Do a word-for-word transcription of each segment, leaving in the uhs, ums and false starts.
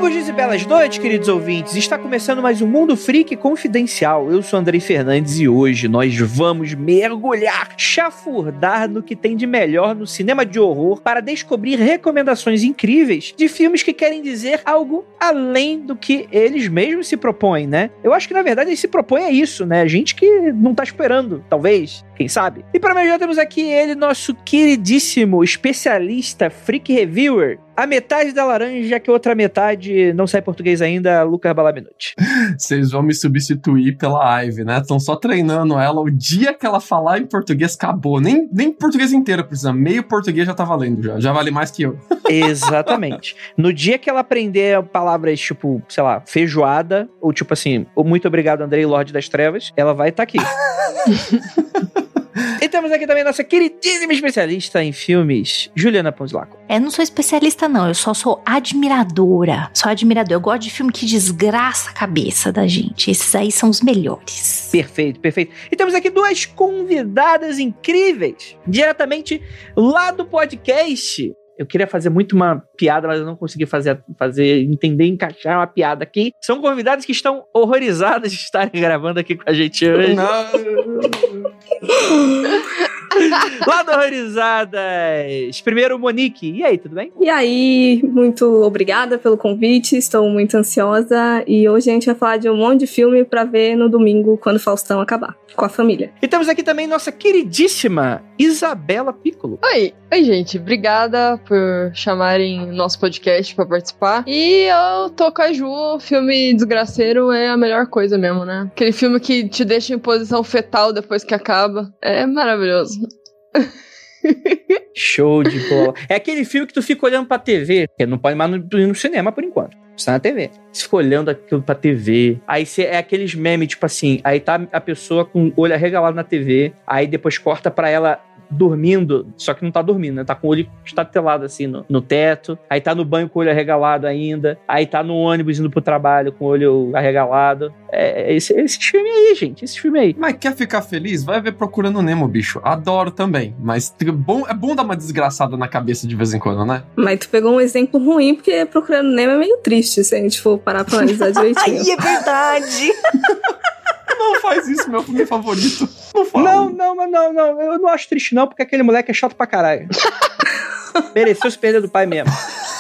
Longos dias e belas noites, queridos ouvintes. Está começando mais um Mundo Freak Confidencial. Eu sou Andrei Fernandes e hoje nós vamos mergulhar, chafurdar no que tem de melhor no cinema de horror para descobrir recomendações incríveis de filmes que querem dizer algo além do que eles mesmos se propõem, né? Eu acho que, na verdade, eles se propõem a isso, né? Gente que não tá esperando, talvez, quem sabe? E para me ajudar temos aqui ele, nosso queridíssimo especialista freak reviewer, a metade da laranja, que a outra metade não sai português ainda, Lucas Balaminuti. Vocês vão me substituir pela Ivy, né? Estão só treinando ela. O dia que ela falar em português, acabou. Nem, nem português inteiro precisa. Meio português já tá valendo, já. Já vale mais que eu. Exatamente. No dia que ela aprender palavras tipo, sei lá, feijoada, ou tipo assim, muito obrigado, Andrei, Lorde das Trevas, ela vai estar tá aqui. E temos aqui também nossa queridíssima especialista em filmes, Juliana Ponzilacqua. Eu não sou especialista não, eu só sou admiradora. Sou admiradora, eu gosto de filme que desgraça a cabeça da gente. Esses aí são os melhores. Perfeito, perfeito. E temos aqui duas convidadas incríveis, diretamente lá do podcast. Eu queria fazer muito uma piada, mas eu não consegui fazer, fazer entender, encaixar uma piada aqui. São convidados que estão horrorizados de estarem gravando aqui com a gente hoje. Lá do Horrorizadas. Primeiro, Monique. E aí, tudo bem? E aí, muito obrigada pelo convite. Estou muito ansiosa. E hoje a gente vai falar de um monte de filme pra ver no domingo, quando o Faustão acabar, com a família. E temos aqui também nossa queridíssima Isabela Piccolo. Oi, oi gente. Obrigada por chamarem nosso podcast pra participar. E eu tô com a Ju. Filme desgraceiro é a melhor coisa mesmo, né? Aquele filme que te deixa em posição fetal depois que acaba. É maravilhoso. Show de bola. É aquele filme que tu fica olhando pra T V, que não pode mais no, no cinema por enquanto. Está na T V. Você fica olhando aquilo pra T V. Aí cê, é aqueles memes, tipo assim, aí tá a pessoa com o olho arregalado na T V, aí depois corta pra ela dormindo, só que não tá dormindo, né? Tá com o olho estatelado assim no, no teto, aí tá no banho com o olho arregalado ainda, aí tá no ônibus indo pro trabalho com o olho arregalado. É, esse, esse filme aí, gente, esse filme aí. Mas quer ficar feliz? Vai ver Procurando Nemo, bicho. Adoro também, mas bom, é bom dar uma desgraçada na cabeça de vez em quando, né? Mas tu pegou um exemplo ruim, porque Procurando Nemo é meio triste, se a gente for parar pra analisar direitinho. Ai, é verdade! Não faz isso, meu filme favorito. Não fala. Não, não, mas não, não. Eu não acho triste, não, porque aquele moleque é chato pra caralho. Mereceu se perder do pai mesmo.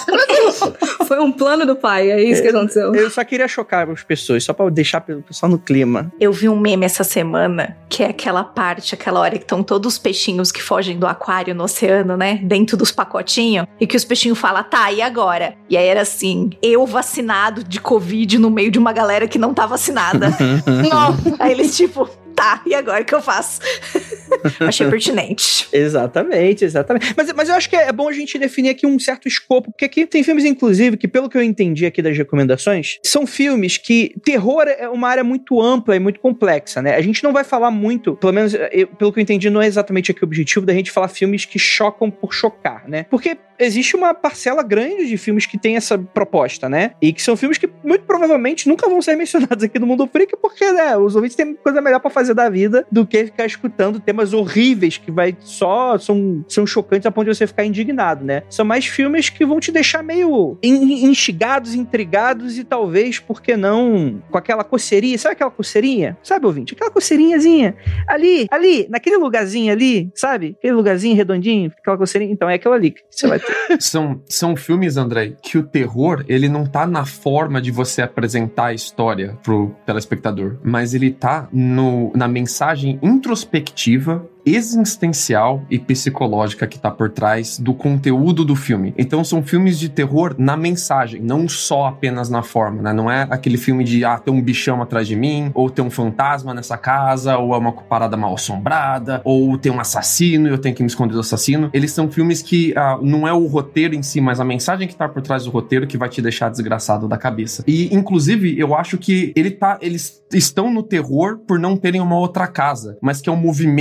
Foi um plano do pai, é isso que aconteceu. Eu só queria chocar as pessoas, só pra deixar o pessoal no clima. Eu vi um meme essa semana, que é aquela parte, aquela hora que estão todos os peixinhos que fogem do aquário no oceano, né? Dentro dos pacotinhos. E que os peixinhos falam, tá, e agora? E aí era assim, eu vacinado de Covid no meio de uma galera que não tá vacinada. Nossa. Aí eles tipo... Tá, e agora o que eu faço? Achei pertinente. Exatamente, exatamente. Mas, mas eu acho que é bom a gente definir aqui um certo escopo, porque aqui tem filmes, inclusive, que pelo que eu entendi aqui das recomendações, são filmes que... Terror é uma área muito ampla e muito complexa, né? A gente não vai falar muito, pelo menos eu, pelo que eu entendi, não é exatamente aqui o objetivo da gente falar filmes que chocam por chocar, né? Porque existe uma parcela grande de filmes que tem essa proposta, né? E que são filmes que muito provavelmente nunca vão ser mencionados aqui no Mundo Freak, porque, né, os ouvintes têm coisa melhor pra fazer da vida do que ficar escutando temas horríveis que vai só são, são chocantes a ponto de você ficar indignado, né? São mais filmes que vão te deixar meio instigados, intrigados e talvez, por que não, com aquela coceirinha, sabe aquela coceirinha? Sabe, ouvinte? Aquela coceirinhazinha ali, ali, naquele lugarzinho ali, sabe? Aquele lugarzinho redondinho, aquela coceirinha, então é aquilo ali que você vai ter. São, são filmes, André, que o terror, ele não tá na forma de você apresentar a história pro telespectador, mas ele tá no, na mensagem introspectiva, existencial e psicológica que tá por trás do conteúdo do filme. Então são filmes de terror na mensagem, não só apenas na forma, né? Não é aquele filme de, ah, tem um bichão atrás de mim, ou tem um fantasma nessa casa, ou é uma parada mal assombrada, ou tem um assassino e eu tenho que me esconder do assassino. Eles são filmes que ah, não é o roteiro em si, mas a mensagem que tá por trás do roteiro que vai te deixar desgraçado da cabeça. E, inclusive, eu acho que ele tá, eles estão no terror por não terem uma outra casa, mas que é um movimento que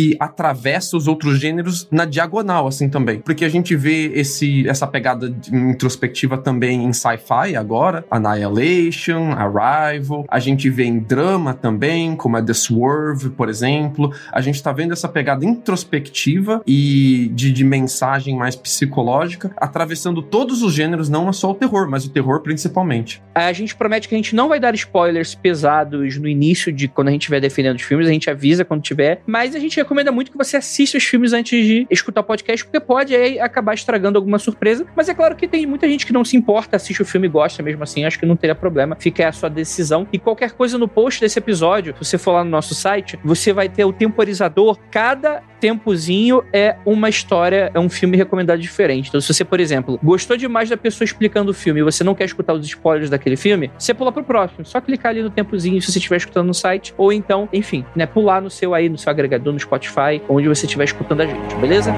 que atravessa os outros gêneros na diagonal, assim, também. Porque a gente vê esse, essa pegada introspectiva também em sci-fi agora, Annihilation, Arrival, a gente vê em drama também, como a The Swerve, por exemplo. A gente tá vendo essa pegada introspectiva e de, de mensagem mais psicológica, atravessando todos os gêneros, não só o terror, mas o terror principalmente. A gente promete que a gente não vai dar spoilers pesados no início de quando a gente estiver defendendo os filmes, a gente avisa quando tiver, mas a gente recomenda muito que você assista os filmes antes de escutar o podcast, porque pode aí acabar estragando alguma surpresa, mas é claro que tem muita gente que não se importa, assiste o filme e gosta mesmo assim, acho que não teria problema, fica aí a sua decisão. E qualquer coisa no post desse episódio, se você for lá no nosso site, você vai ter o temporizador, cada tempozinho é uma história, é um filme recomendado diferente. Então se você, por exemplo, gostou demais da pessoa explicando o filme e você não quer escutar os spoilers daquele filme, você pula pro próximo, só clicar ali no tempozinho se você estiver escutando no site, ou então, enfim, né, pular no seu aí, no seu agregador, no Spotify, onde você estiver escutando a gente, beleza?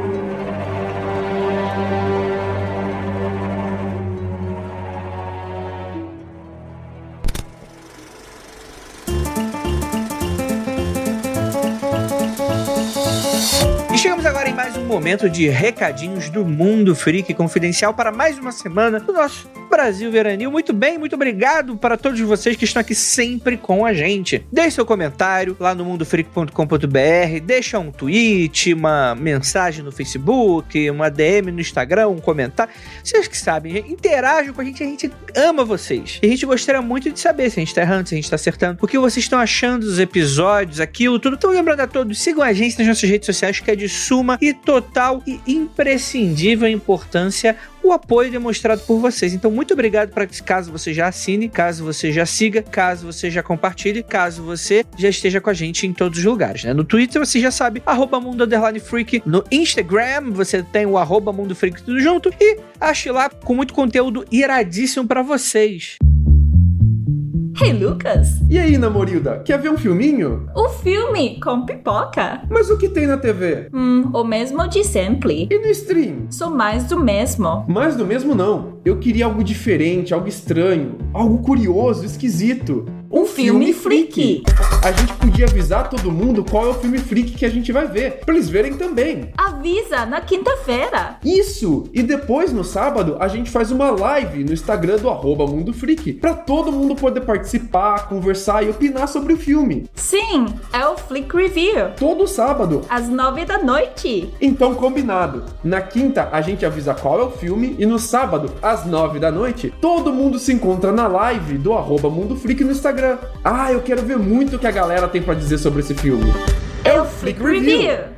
Chegamos agora em mais um momento de recadinhos do Mundo Freak Confidencial para mais uma semana do nosso Brasil Veranil. Muito bem, muito obrigado para todos vocês que estão aqui sempre com a gente. Deixe seu comentário lá no mundo freak ponto com ponto b r, deixa um tweet, uma mensagem no Facebook, uma D M no Instagram, um comentário. Vocês que sabem, interajam com a gente, a gente ama vocês. E a gente gostaria muito de saber se a gente está errando, se a gente está acertando, o que vocês estão achando dos episódios, aquilo, tudo. Então lembrando a todos, sigam a gente nas nossas redes sociais, que é de suma e total e imprescindível importância o apoio demonstrado por vocês. Então, muito obrigado para caso você já assine, caso você já siga, caso você já compartilhe, caso você já esteja com a gente em todos os lugares, né? No Twitter, você já sabe, arroba Mundo Underline Freak. No Instagram, você tem o arroba Mundo Freak tudo junto. E ache lá com muito conteúdo iradíssimo para vocês. Hey, Lucas! E aí, namorilda, quer ver um filminho? Um filme com pipoca? Mas o que tem na T V? Hum, o mesmo de sempre. E no stream? Sou mais do mesmo. Mais do mesmo não. Eu queria algo diferente, algo estranho, algo curioso, esquisito. Um, um filme, filme freak. A gente podia avisar todo mundo qual é o filme freak que a gente vai ver, pra eles verem também. Avisa na quinta-feira. Isso! E depois, no sábado, a gente faz uma live no Instagram do arroba Mundo Freak, pra todo mundo poder participar, conversar e opinar sobre o filme. Sim, é o Flick Review. Todo sábado. Às nove da noite. Então, combinado. Na quinta, a gente avisa qual é o filme e no sábado, às nove da noite, todo mundo se encontra na live do arroba Mundo Freak no Instagram. Ah, eu quero ver muito o que a galera tem pra dizer sobre esse filme. É, é o Flick Review. Review.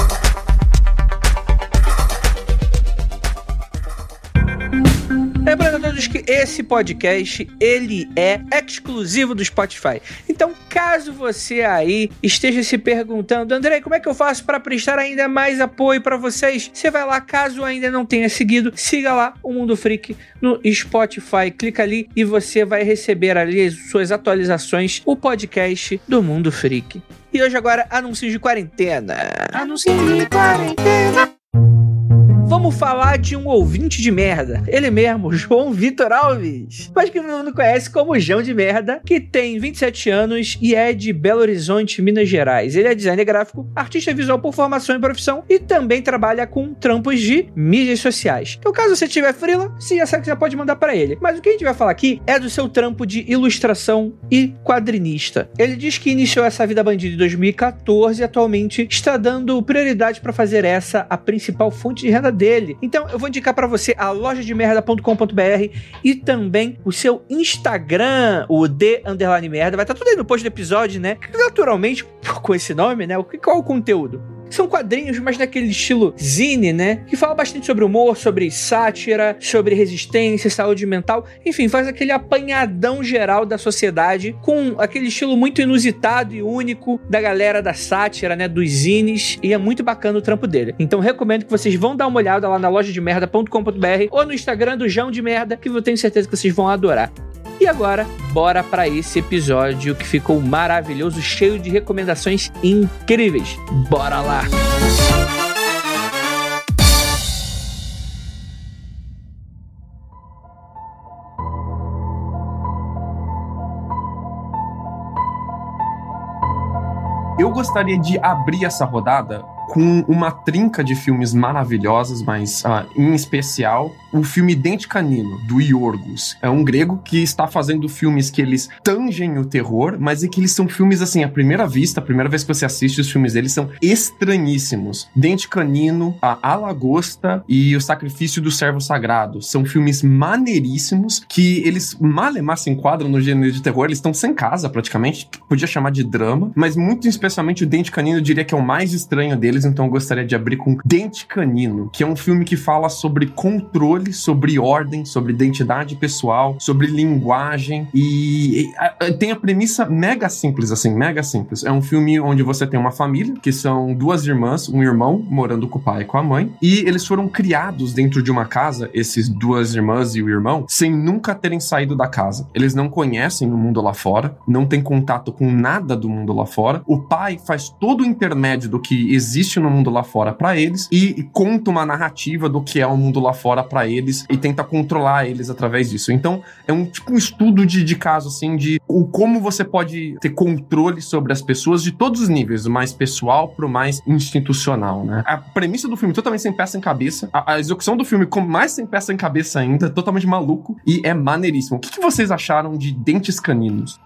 Lembrando a todos que esse podcast, ele é exclusivo do Spotify. Então, caso você aí esteja se perguntando, André, como é que eu faço para prestar ainda mais apoio para vocês? Você vai lá, caso ainda não tenha seguido, siga lá o Mundo Freak no Spotify. Clica ali e você vai receber ali as suas atualizações, o podcast do Mundo Freak. E hoje agora, anúncios de quarentena. Anúncios de quarentena. Vamos falar de um ouvinte de merda. Ele mesmo, João Vitor Alves. Mas que todo mundo conhece como João de Merda, que tem vinte e sete anos e é de Belo Horizonte, Minas Gerais. Ele é designer gráfico, artista visual por formação e profissão e também trabalha com trampos de mídias sociais. Então, caso você tiver freela, você já sabe que você pode mandar pra ele. Mas o que a gente vai falar aqui é do seu trampo de ilustração e quadrinista. Ele diz que iniciou essa vida bandida em dois mil e quatorze e atualmente está dando prioridade para fazer essa a principal fonte de renda dele. Então eu vou indicar pra você a loja de merda ponto com ponto b r e também o seu Instagram, o D underline merda. Vai estar tudo aí no post do episódio, né? Naturalmente, com esse nome, né? Qual é o conteúdo? São quadrinhos, mas naquele estilo zine, né? Que fala bastante sobre humor, sobre sátira, sobre resistência, saúde mental. Enfim, faz aquele apanhadão geral da sociedade com aquele estilo muito inusitado e único da galera da sátira, né? Dos zines. E é muito bacana o trampo dele. Então recomendo que vocês vão dar uma olhada lá na loja de merda ponto com ponto b r ou no Instagram do João de Merda, que eu tenho certeza que vocês vão adorar. E agora, bora pra esse episódio que ficou maravilhoso, cheio de recomendações incríveis. Bora lá! Eu gostaria de abrir essa rodada com uma trinca de filmes maravilhosos, mas uh, em especial o filme Dente Canino, do Yorgos. É um grego que está fazendo filmes que eles tangem o terror, mas é que eles são filmes, assim, à primeira vista, a primeira vez que você assiste os filmes deles, são estranhíssimos. Dente Canino, A Alagosta e O Sacrifício do Servo Sagrado. São filmes maneiríssimos que eles malemar se enquadram no gênero de terror. Eles estão sem casa, praticamente. Podia chamar de drama, mas muito especialmente o Dente Canino, eu diria que é o mais estranho deles. Então eu gostaria de abrir com Dente Canino, que é um filme que fala sobre controle, sobre ordem, sobre identidade pessoal, sobre linguagem e, e, e tem a premissa mega simples, assim, mega simples. É um filme onde você tem uma família, que são duas irmãs, um irmão, morando com o pai e com a mãe, e eles foram criados dentro de uma casa, esses duas irmãs e o irmão, sem nunca terem saído da casa. Eles não conhecem o mundo lá fora, não têm contato com nada do mundo lá fora. O pai faz todo o intermédio do que existe no mundo lá fora pra eles e, e conta uma narrativa do que é o mundo lá fora pra eles e tenta controlar eles através disso. Então, é um tipo um estudo de, de caso, assim, de o, como você pode ter controle sobre as pessoas de todos os níveis, do mais pessoal pro mais institucional, né? A premissa do filme totalmente sem peça em cabeça, a, a execução do filme com mais sem peça em cabeça ainda, totalmente maluco e é maneiríssimo. O que, que vocês acharam de Dentes Caninos?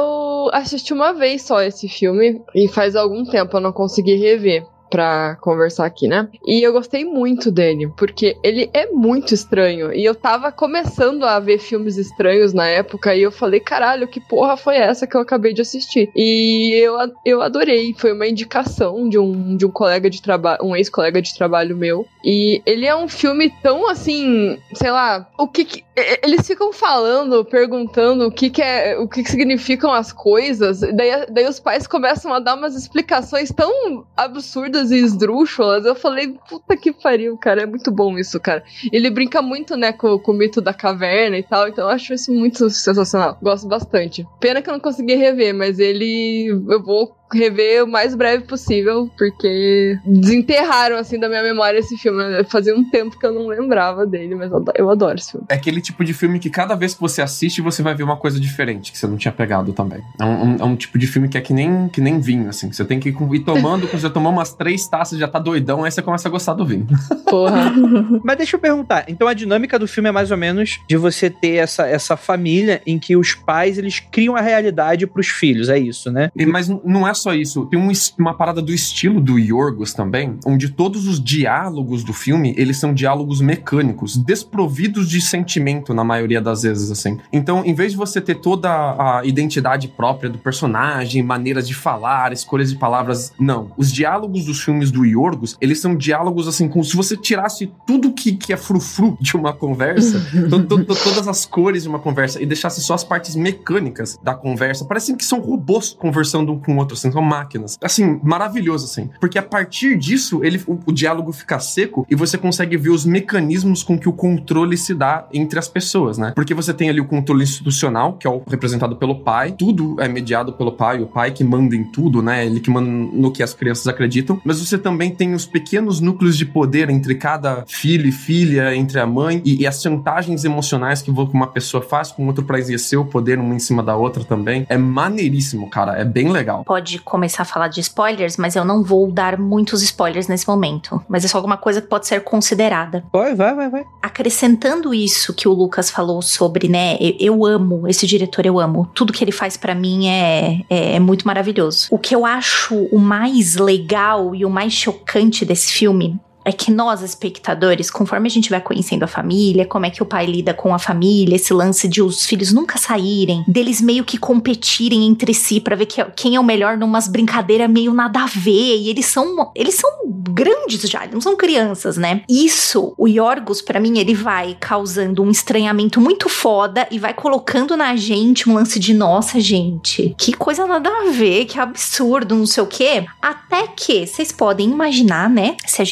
Eu assisti uma vez só esse filme e faz algum tempo eu não consegui rever pra conversar aqui, né? E eu gostei muito dele, porque ele é muito estranho. E eu tava começando a ver filmes estranhos na época e eu falei, caralho, que porra foi essa que eu acabei de assistir? E eu, eu adorei. Foi uma indicação de um, de um colega de trabalho, um ex-colega de trabalho meu. E ele é um filme tão assim, sei lá, o que, que eles ficam falando, perguntando o que que é, o que que significam as coisas. Daí, daí os pais começam a dar umas explicações tão absurdas e esdrúxulas. Eu falei, puta que pariu, cara, é muito bom isso, cara. Ele brinca muito, né, com, com o mito da caverna e tal, então eu acho isso muito sensacional. Gosto bastante. Pena que eu não consegui rever, mas ele... eu vou rever o mais breve possível, porque desenterraram, assim, da minha memória esse filme. Fazia um tempo que eu não lembrava dele, mas eu adoro esse filme. É aquele tipo de filme que cada vez que você assiste, você vai ver uma coisa diferente, que você não tinha pegado também. É um, é um tipo de filme que é que nem, que nem vinho, assim, que você tem que ir tomando, quando você tomar umas três taças, já tá doidão, aí você começa a gostar do vinho. Porra. Mas deixa eu perguntar, então a dinâmica do filme é mais ou menos de você ter essa, essa família em que os pais, eles criam a realidade pros filhos, é isso, né? E, mas não é só isso, tem um, uma parada do estilo do Yorgos também, onde todos os diálogos do filme, eles são diálogos mecânicos, desprovidos de sentimento na maioria das vezes, assim. Então, em vez de você ter toda a identidade própria do personagem, maneiras de falar, escolhas de palavras, não. Os diálogos dos filmes do Yorgos, eles são diálogos, assim, como se você tirasse tudo que, que é frufru de uma conversa, to, to, to, todas as cores de uma conversa, e deixasse só as partes mecânicas da conversa. Parecem que são robôs conversando um com o outro, assim, são máquinas. Assim, maravilhoso, assim. Porque a partir disso, ele, o, o diálogo fica seco e você consegue ver os mecanismos com que o controle se dá entre as pessoas, né? Porque você tem ali o controle institucional, que é o representado pelo pai. Tudo é mediado pelo pai, o pai que manda em tudo, né? Ele que manda no que as crianças acreditam. Mas você também tem os pequenos núcleos de poder entre cada filho e filha, entre a mãe, e, e as chantagens emocionais que uma pessoa faz com o outro pra exercer o poder uma em cima da outra também. É maneiríssimo, cara. É bem legal. Pode começar a falar de spoilers, mas eu não vou dar muitos spoilers nesse momento. Mas é só alguma coisa que pode ser considerada. Vai, vai, vai, vai. Acrescentando isso que o Lucas falou sobre, né, eu, eu amo esse diretor, eu amo. Tudo que ele faz pra mim é, é, é muito maravilhoso. O que eu acho o mais legal e o mais chocante desse filme é que nós, espectadores, conforme a gente vai conhecendo a família, como é que o pai lida com a família, esse lance de os filhos nunca saírem, deles meio que competirem entre si pra ver que, quem é o melhor numas brincadeiras meio nada a ver, e eles são, eles são grandes já, eles não são crianças, né? Isso, o Yorgos, pra mim, ele vai causando um estranhamento muito foda e vai colocando na gente um lance de, nossa, gente, que coisa nada a ver, que absurdo, não sei o quê. Até que, vocês podem imaginar, né, se a gente tem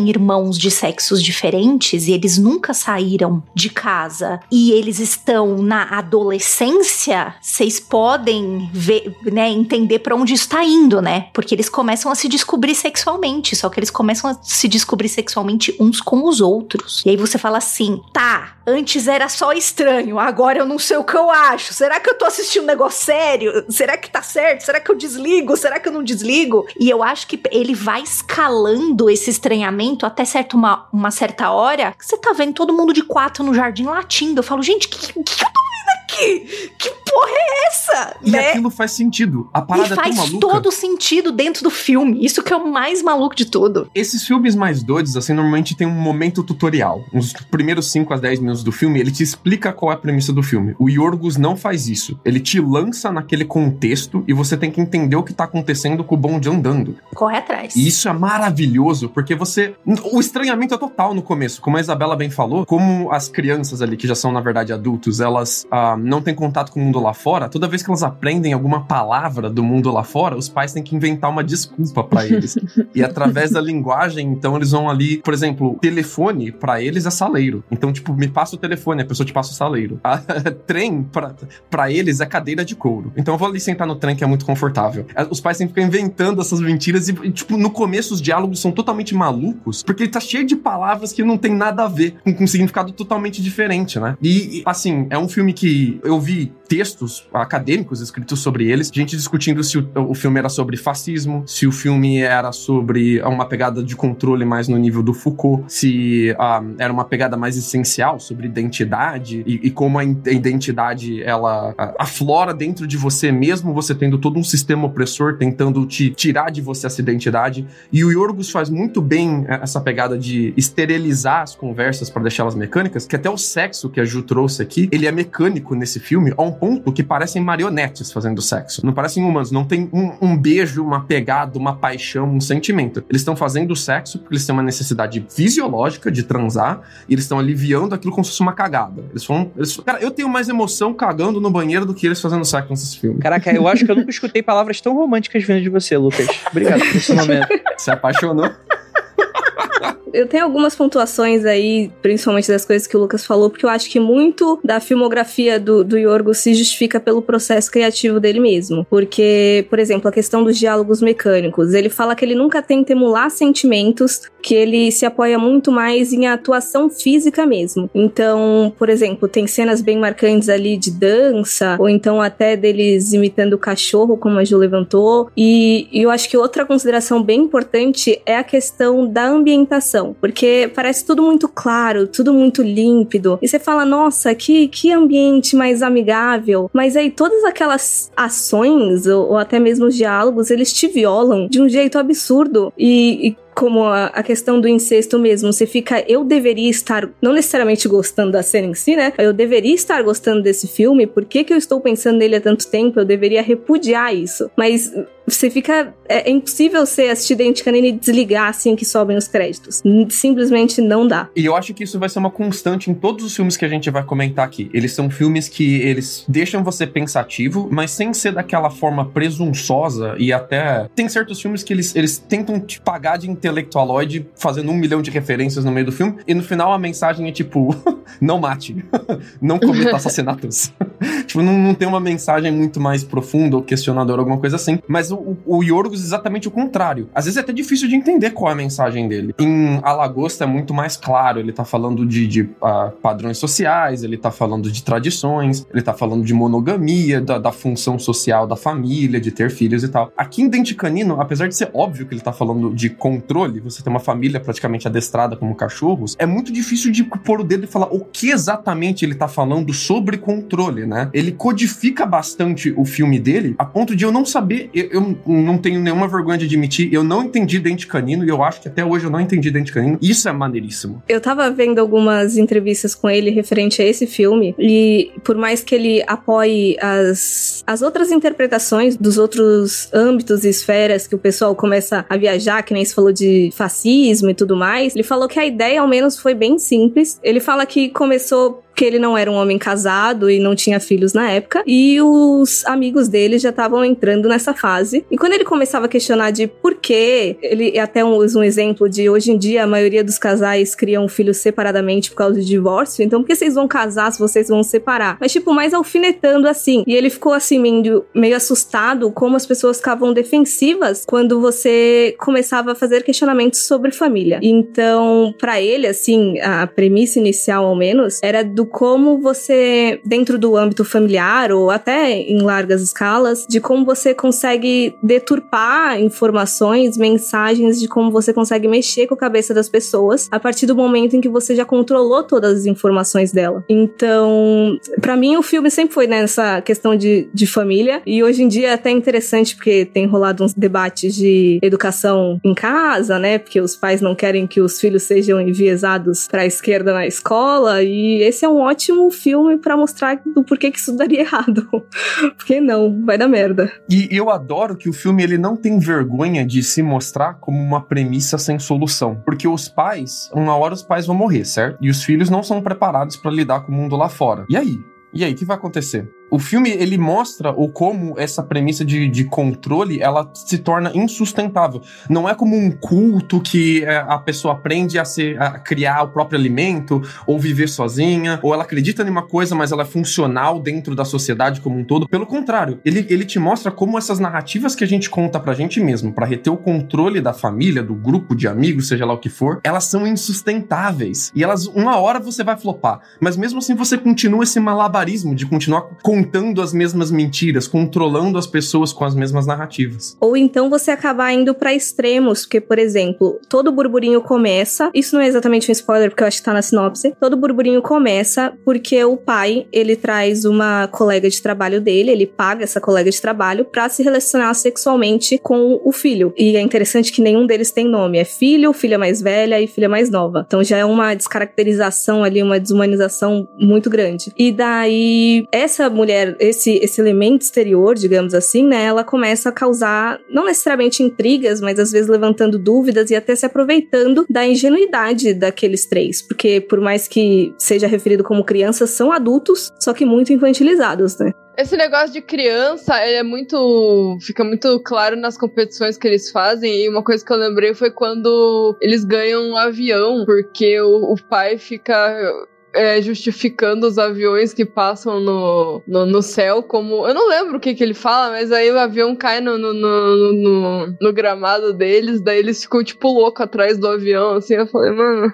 têm irmãos de sexos diferentes e eles nunca saíram de casa e eles estão na adolescência, vocês podem ver, né, entender pra onde isso tá indo, né? Porque eles começam a se descobrir sexualmente, só que eles começam a se descobrir sexualmente uns com os outros. E aí você fala assim, tá, antes era só estranho, agora eu não sei o que eu acho. Será que eu tô assistindo um negócio sério? Será que tá certo? Será que eu desligo? Será que eu não desligo? E eu acho que ele vai escalando esse estranhamento até certo uma, uma certa hora, que você tá vendo todo mundo de quatro no jardim latindo. Eu falo, gente, que, que, que eu tô vendo aqui? Que porra é essa? E né? aquilo faz sentido. A parada e faz é tão maluca. todo sentido dentro do filme. Isso que é o mais maluco de tudo. Esses filmes mais doidos, assim, normalmente tem um momento tutorial. Nos primeiros cinco a dez minutos do filme, ele te explica qual é a premissa do filme. O Yorgos não faz isso. Ele te lança naquele contexto e você tem que entender o que tá acontecendo com o bonde andando. Corre atrás. E isso é maravilhoso, porque você... O estranhamento é total no começo. Como a Isabela bem falou, como as crianças ali, que já são, na verdade, adultos, elas ah, não têm contato com o mundo lá fora, toda vez que elas aprendem alguma palavra do mundo lá fora, os pais têm que inventar uma desculpa pra eles. E através da linguagem, então, eles vão ali... Por exemplo, telefone, pra eles, é saleiro. Então, tipo, me passa o telefone, a pessoa te passa o saleiro. A, trem, pra, pra eles, é cadeira de couro. Então, eu vou ali sentar no trem, que é muito confortável. Os pais têm que ficar inventando essas mentiras e, e, tipo, no começo, os diálogos são totalmente malucos, porque ele tá cheio de palavras que não tem nada a ver, com, com um significado totalmente diferente, né? E, assim, é um filme que eu vi textos acadêmicos escritos sobre eles, gente discutindo se o, o filme era sobre fascismo, se o filme era sobre uma pegada de controle mais no nível do Foucault, se uh, era uma pegada mais essencial sobre identidade e, e como a identidade, ela uh, aflora dentro de você mesmo, você tendo todo um sistema opressor tentando te tirar de você essa identidade. E o Yorgos faz muito bem essa pegada de esterilizar as conversas para deixá-las mecânicas, que até o sexo que a Ju trouxe aqui, ele é mecânico nesse filme, a um ponto que parecem marionetes fazendo sexo. Não parecem humanos, não tem um, um beijo, uma pegada, uma paixão, um sentimento. Eles estão fazendo sexo porque eles têm uma necessidade fisiológica de transar e eles estão aliviando aquilo como se fosse uma cagada. Eles foram... Eles, cara, eu tenho mais emoção cagando no banheiro do que eles fazendo sexo nesse filme. Caraca, eu acho que eu nunca escutei palavras tão românticas vindo de você, Lucas. Obrigado por esse momento. Se apaixonou? Eu tenho algumas pontuações aí, principalmente das coisas que o Lucas falou, porque eu acho que muito da filmografia do, do Yorgos se justifica pelo processo criativo dele mesmo. Porque, por exemplo, a questão dos diálogos mecânicos. Ele fala que ele nunca tenta emular sentimentos, que ele se apoia muito mais em atuação física mesmo. Então, por exemplo, tem cenas bem marcantes ali de dança, ou então até deles imitando o cachorro, como a Ju levantou. E, e eu acho que outra consideração bem importante é a questão da ambientação. Porque parece tudo muito claro, tudo muito límpido. E você fala, nossa, que, que ambiente mais amigável. Mas aí todas aquelas ações, ou, ou até mesmo os diálogos, eles te violam de um jeito absurdo. E... e como a, a questão do incesto mesmo, você fica, eu deveria estar, não necessariamente gostando da cena em si, né? Eu deveria estar gostando desse filme, por que que eu estou pensando nele há tanto tempo? Eu deveria repudiar isso. Mas você fica, é, é impossível você assistir Dente Canino e desligar assim que sobem os créditos. Simplesmente não dá. E eu acho que isso vai ser uma constante em todos os filmes que a gente vai comentar aqui. Eles são filmes que eles deixam você pensativo, mas sem ser daquela forma presunçosa e até... Tem certos filmes que eles, eles tentam te pagar de intelectualoide fazendo um milhão de referências no meio do filme, e no final a mensagem é tipo, não mate, não cometa assassinatos. Tipo, não, não tem uma mensagem muito mais profunda ou questionadora, alguma coisa assim. Mas o, o Yorgos é exatamente o contrário. Às vezes é até difícil de entender qual é a mensagem dele. Em A Lagosta é muito mais claro, ele tá falando de, de uh, padrões sociais, ele tá falando de tradições, ele tá falando de monogamia, da, da função social da família, de ter filhos e tal. Aqui em Dente Canino, apesar de ser óbvio que ele tá falando de controle, você tem uma família praticamente adestrada como cachorros, é muito difícil de pôr o dedo e falar o que exatamente ele tá falando sobre controle, né? Ele codifica bastante o filme dele, a ponto de eu não saber, eu, eu não tenho nenhuma vergonha de admitir, eu não entendi Dente Canino, e eu acho que até hoje eu não entendi Dente Canino. Isso é maneiríssimo. Eu tava vendo algumas entrevistas com ele referente a esse filme, e por mais que ele apoie as, as outras interpretações dos outros âmbitos e esferas que o pessoal começa a viajar, que nem se falou de de fascismo e tudo mais, ele falou que a ideia ao menos foi bem simples. Ele fala que começou porque ele não era um homem casado e não tinha filhos na época, e os amigos dele já estavam entrando nessa fase. E quando ele começava a questionar de por quê, ele até usa um exemplo de hoje em dia a maioria dos casais criam filhos separadamente por causa de divórcio, então por que vocês vão casar se vocês vão separar? Mas tipo, mais alfinetando assim. E ele ficou assim meio, meio assustado como as pessoas ficavam defensivas quando você começava a fazer questionamentos sobre família. Então, pra ele, assim, a premissa inicial ao menos, era do como você, dentro do âmbito familiar ou até em largas escalas, de como você consegue deturpar informações, mensagens, de como você consegue mexer com a cabeça das pessoas a partir do momento em que você já controlou todas as informações dela. Então, pra mim o filme sempre foi nessa questão de, de família, e hoje em dia é até interessante porque tem rolado uns debates de educação em casa, né, porque os pais não querem que os filhos sejam enviesados pra esquerda na escola, e esse é um ótimo filme pra mostrar do porquê que isso daria errado. Porque não, vai dar merda. E eu adoro que o filme ele não tem vergonha de se mostrar como uma premissa sem solução, porque os pais, uma hora os pais vão morrer, certo? E os filhos não são preparados pra lidar com o mundo lá fora. E aí? E aí, o que vai acontecer? O filme, ele mostra o como essa premissa de, de controle, ela se torna insustentável. Não é como um culto que é, a pessoa aprende a, ser, a criar o próprio alimento, ou viver sozinha, ou ela acredita em uma coisa, mas ela é funcional dentro da sociedade como um todo. Pelo contrário, ele, ele te mostra como essas narrativas que a gente conta pra gente mesmo, pra reter o controle da família, do grupo de amigos, seja lá o que for, elas são insustentáveis. E elas, uma hora você vai flopar. Mas mesmo assim você continua esse malabarismo de continuar contando as mesmas mentiras, controlando as pessoas com as mesmas narrativas. Ou então você acabar indo pra extremos, porque, por exemplo, todo burburinho começa, isso não é exatamente um spoiler, porque eu acho que tá na sinopse, todo burburinho começa porque o pai, ele traz uma colega de trabalho dele, ele paga essa colega de trabalho pra se relacionar sexualmente com o filho. E é interessante que nenhum deles tem nome, é filho, filha mais velha e filha mais nova. Então já é uma descaracterização ali, uma desumanização muito grande. E daí, essa mulher mulher, esse, esse elemento exterior, digamos assim, né, ela começa a causar, não necessariamente intrigas, mas às vezes levantando dúvidas e até se aproveitando da ingenuidade daqueles três, porque por mais que seja referido como crianças, são adultos, só que muito infantilizados, né. Esse negócio de criança, ele é muito... fica muito claro nas competições que eles fazem, e uma coisa que eu lembrei foi quando eles ganham um avião, porque o, o pai fica... É, justificando os aviões que passam no, no, no céu como... Eu não lembro o que que ele fala, mas aí o avião cai no, no, no, no, no gramado deles, daí eles ficam, tipo, loucos atrás do avião, assim. Eu falei, mano...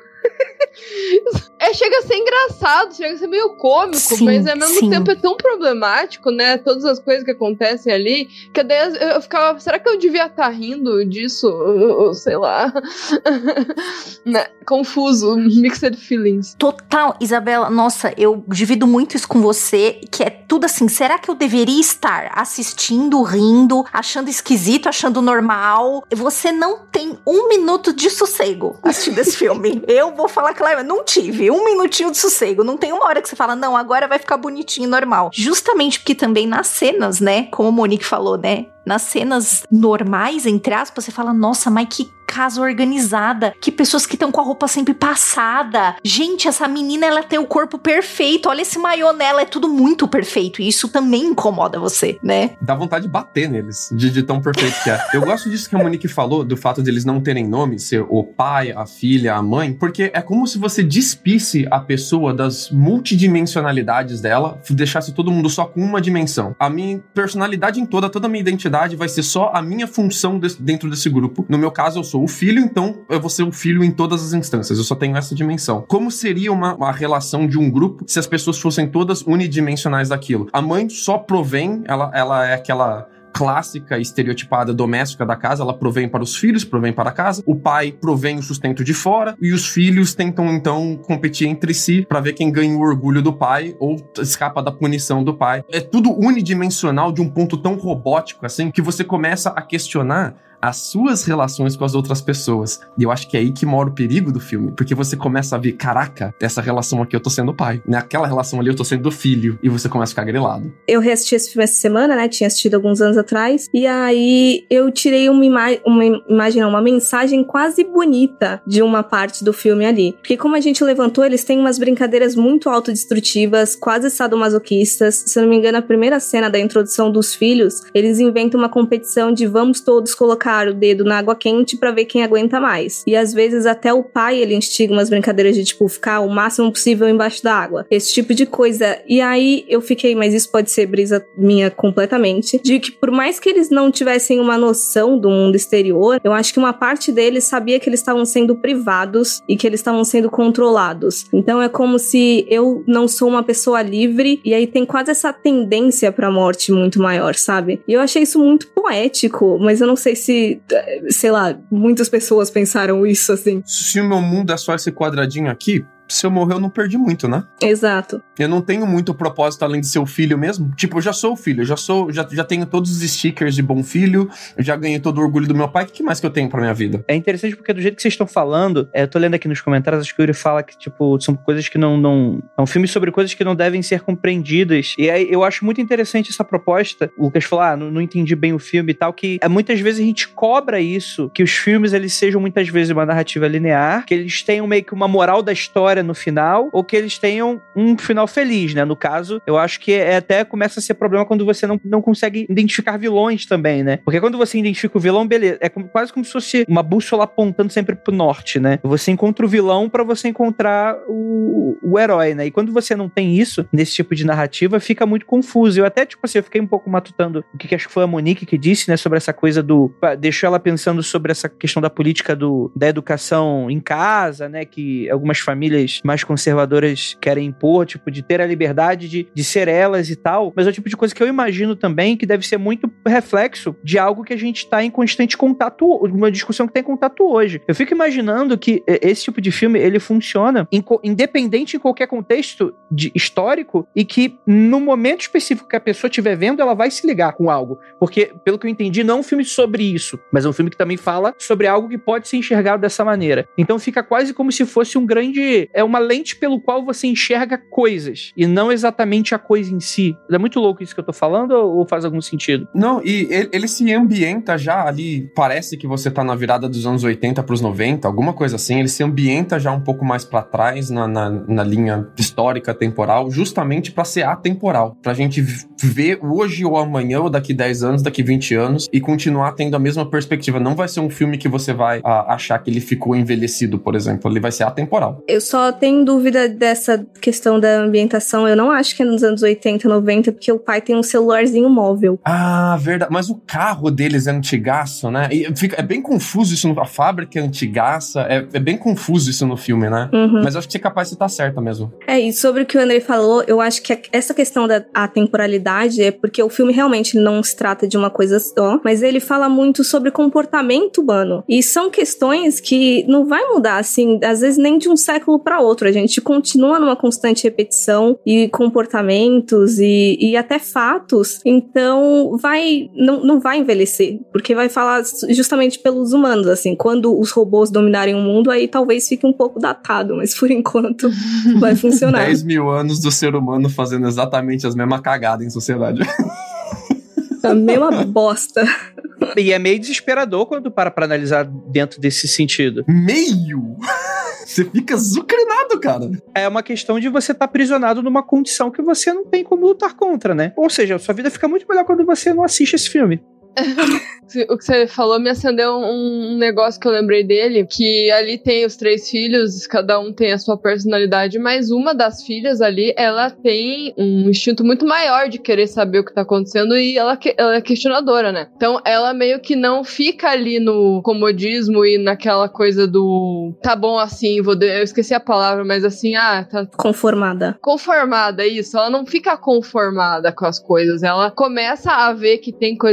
É, chega a ser engraçado, chega a ser meio cômico, sim, mas ao mesmo sim. tempo é tão problemático, né? Todas as coisas que acontecem ali, que daí eu ficava, será que eu devia estar rindo disso? Ou, sei lá. Né? Confuso, mixed feelings. Total, Isabela, nossa, eu divido muito isso com você, que é tudo assim, será que eu deveria estar assistindo, rindo, achando esquisito, achando normal? Você não tem um minuto de sossego assistindo esse filme. Eu vou falar que lá, não tive um minutinho de sossego, não tem uma hora que você fala, não, agora vai ficar bonitinho, normal. Justamente porque também nas cenas, né, como a Monique falou, né, nas cenas normais, entre aspas, você fala, nossa, mas que casa organizada, que pessoas que estão com a roupa sempre passada. Gente, essa menina, ela tem o corpo perfeito, olha esse maiô nela, é tudo muito perfeito, e isso também incomoda você, né? Dá vontade de bater neles, de, de tão perfeito que é. Eu gosto disso que a Monique falou, do fato de eles não terem nome, ser o pai, a filha, a mãe, porque é como se você despisse a pessoa das multidimensionalidades dela, deixasse todo mundo só com uma dimensão. A minha personalidade em toda, toda a minha identidade vai ser só a minha função de, dentro desse grupo. No meu caso, eu sou o filho, então eu vou ser o filho em todas as instâncias, eu só tenho essa dimensão. Como seria uma, uma relação de um grupo se as pessoas fossem todas unidimensionais daquilo? A mãe só provém, ela, ela é aquela clássica, estereotipada doméstica da casa, ela provém para os filhos, provém para a casa, o pai provém o sustento de fora, e os filhos tentam então competir entre si para ver quem ganha o orgulho do pai ou escapa da punição do pai. É tudo unidimensional de um ponto tão robótico assim, que você começa a questionar as suas relações com as outras pessoas. E eu acho que é aí que mora o perigo do filme, porque você começa a ver, caraca, essa relação aqui eu tô sendo pai, naquela relação ali eu tô sendo filho, e você começa a ficar grilado. Eu reassisti esse filme essa semana, né, tinha assistido alguns anos atrás, e aí eu tirei uma, ima- uma imagem, não, uma mensagem quase bonita de uma parte do filme ali. Porque como a gente levantou, eles têm umas brincadeiras muito autodestrutivas, quase sadomasoquistas. Se eu não me engano, a primeira cena da introdução dos filhos, eles inventam uma competição de vamos todos colocar o dedo na água quente pra ver quem aguenta mais. E às vezes até o pai, ele instiga umas brincadeiras de tipo, ficar o máximo possível embaixo da água. Esse tipo de coisa. E aí eu fiquei, mas isso pode ser brisa minha completamente, de que por mais que eles não tivessem uma noção do mundo exterior, eu acho que uma parte deles sabia que eles estavam sendo privados e que eles estavam sendo controlados. Então é como se eu não sou uma pessoa livre, e aí tem quase essa tendência pra morte muito maior, sabe? E eu achei isso muito poético, mas eu não sei se, sei lá, muitas pessoas pensaram isso, assim. Se o meu mundo é só esse quadradinho aqui, se eu morrer eu não perdi muito, né? Exato. Eu não tenho muito propósito além de ser o filho mesmo. Tipo, eu já sou o filho, eu já sou, já, já tenho todos os stickers de bom filho, eu já ganhei todo o orgulho do meu pai. O que mais que eu tenho pra minha vida? É interessante porque do jeito que vocês estão falando, é, eu tô lendo aqui nos comentários, acho que o Yuri fala que, tipo, são coisas que não, não... É um filme sobre coisas que não devem ser compreendidas. E aí eu acho muito interessante essa proposta. O Lucas falou, ah, não, não entendi bem o filme e tal, que é, muitas vezes a gente cobra isso, que os filmes, eles sejam muitas vezes uma narrativa linear, que eles tenham meio que uma moral da história no final, ou que eles tenham um final feliz, né? No caso, eu acho que é, até começa a ser problema quando você não, não consegue identificar vilões também, né? Porque quando você identifica o vilão, beleza, é como, quase como se fosse uma bússola apontando sempre pro norte, né? Você encontra o vilão pra você encontrar o, o herói, né? E quando você não tem isso, nesse tipo de narrativa, fica muito confuso. Eu até, tipo assim, eu fiquei um pouco matutando o que, que acho que foi a Monique que disse, né? Sobre essa coisa do... Deixou ela pensando sobre essa questão da política do, da educação em casa, né? Que algumas famílias mais conservadoras querem impor, tipo, de ter a liberdade de, de ser elas e tal, mas é o tipo de coisa que eu imagino também que deve ser muito reflexo de algo que a gente tá em constante contato, uma discussão que tá em contato hoje. Eu fico imaginando que esse tipo de filme, ele funciona em, independente em qualquer contexto de, histórico, e que no momento específico que a pessoa estiver vendo, ela vai se ligar com algo, porque, pelo que eu entendi, não é um filme sobre isso, mas é um filme que também fala sobre algo que pode ser enxergado dessa maneira. Então fica quase como se fosse um grande... É uma lente pelo qual você enxerga coisas, e não exatamente a coisa em si. É muito louco isso que eu tô falando, ou faz algum sentido? Não, e ele, ele se ambienta já ali, parece que você tá na virada dos anos oitenta pros noventa, alguma coisa assim, ele se ambienta já um pouco mais pra trás, na, na, na linha histórica, temporal, justamente pra ser atemporal, pra gente ver hoje ou amanhã, ou daqui dez anos, daqui vinte anos, e continuar tendo a mesma perspectiva. Não vai ser um filme que você vai a, achar que ele ficou envelhecido, por exemplo, ele vai ser atemporal. Eu só tenho dúvida dessa questão da ambientação, eu não acho que é nos anos oitenta, noventa, porque o pai tem um celularzinho móvel. Ah, verdade. Mas o carro deles é antigaço, né? E fica, é bem confuso isso, no, a fábrica é antigaça, é, é bem confuso isso no filme, né? Uhum. Mas eu acho que você é capaz de estar certa mesmo. É, e sobre o que o Andrei falou, eu acho que essa questão da atemporalidade é porque o filme realmente não se trata de uma coisa só, mas ele fala muito sobre comportamento humano. E são questões que não vai mudar, assim, às vezes nem de um século para outro. A gente continua numa constante repetição e comportamentos e, e até fatos, então vai, não, não vai envelhecer, porque vai falar justamente pelos humanos, assim, quando os robôs dominarem o mundo, aí talvez fique um pouco datado, mas por enquanto vai funcionar. dez mil anos do ser humano fazendo exatamente as mesmas cagadas em sociedade. A mesma bosta. E é meio desesperador quando para pra analisar dentro desse sentido. Meio? Você fica zucrinado, cara. É uma questão de você estar tá aprisionado numa condição que você não tem como lutar contra, né? Ou seja, a sua vida fica muito melhor quando você não assiste esse filme. O que você falou me acendeu um negócio que eu lembrei dele, que ali tem os três filhos, cada um tem a sua personalidade, mas uma das filhas ali, ela tem um instinto muito maior de querer saber o que tá acontecendo, e ela, ela é questionadora, né? Então ela meio que não fica ali no comodismo e naquela coisa do tá bom assim, vou de... eu esqueci a palavra, mas assim, ah, tá... Conformada. Conformada, isso. Ela não fica conformada com as coisas, ela começa a ver que tem coisas erradas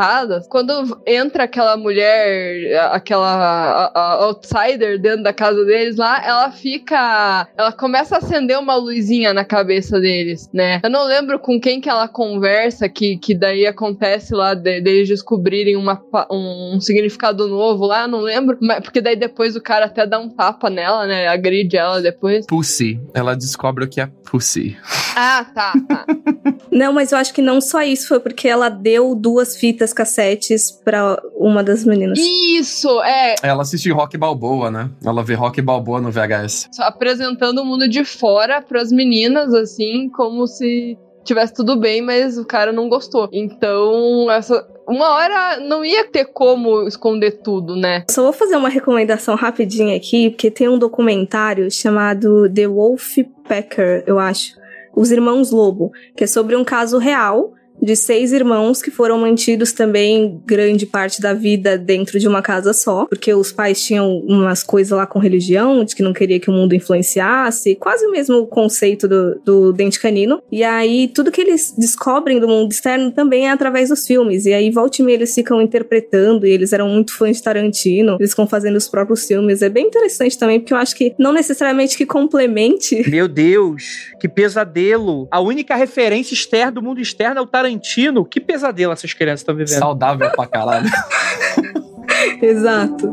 erradas. Quando entra aquela mulher, aquela a, a outsider dentro da casa deles lá, ela fica... Ela começa a acender uma luzinha na cabeça deles, né? Eu não lembro com quem que ela conversa, que, que daí acontece lá de, deles descobrirem uma, um, um significado novo lá, eu não lembro, mas, porque daí depois o cara até dá um tapa nela, né? Agride ela depois. Pussy. Ela descobre o que é pussy. Ah, tá, tá. Não, mas eu acho que não só isso, foi porque ela deu duas fitas cassetes pra uma das meninas. Isso, é. Ela assiste Rock Balboa, né? Ela vê Rock Balboa no V H S. Só apresentando o mundo de fora pras meninas, assim, como se tivesse tudo bem, mas o cara não gostou. Então, essa... Uma hora não ia ter como esconder tudo, né? Só vou fazer uma recomendação rapidinha aqui, porque tem um documentário chamado The Wolfpacker, eu acho. Os Irmãos Lobo, que é sobre um caso real de seis irmãos que foram mantidos também grande parte da vida dentro de uma casa só, porque os pais tinham umas coisas lá com religião, de que não queria que o mundo influenciasse, quase o mesmo conceito do, do Dente Canino. E aí, tudo que eles descobrem do mundo externo também é através dos filmes. E aí, volta e meia, eles ficam interpretando, e eles eram muito fãs de Tarantino, eles ficam fazendo os próprios filmes. É bem interessante também, porque eu acho que não necessariamente que complemente... Meu Deus, que pesadelo! A única referência externa do mundo externo é o Tarantino. Que pesadelo essas crianças estão vivendo. Saudável pra caralho. Exato.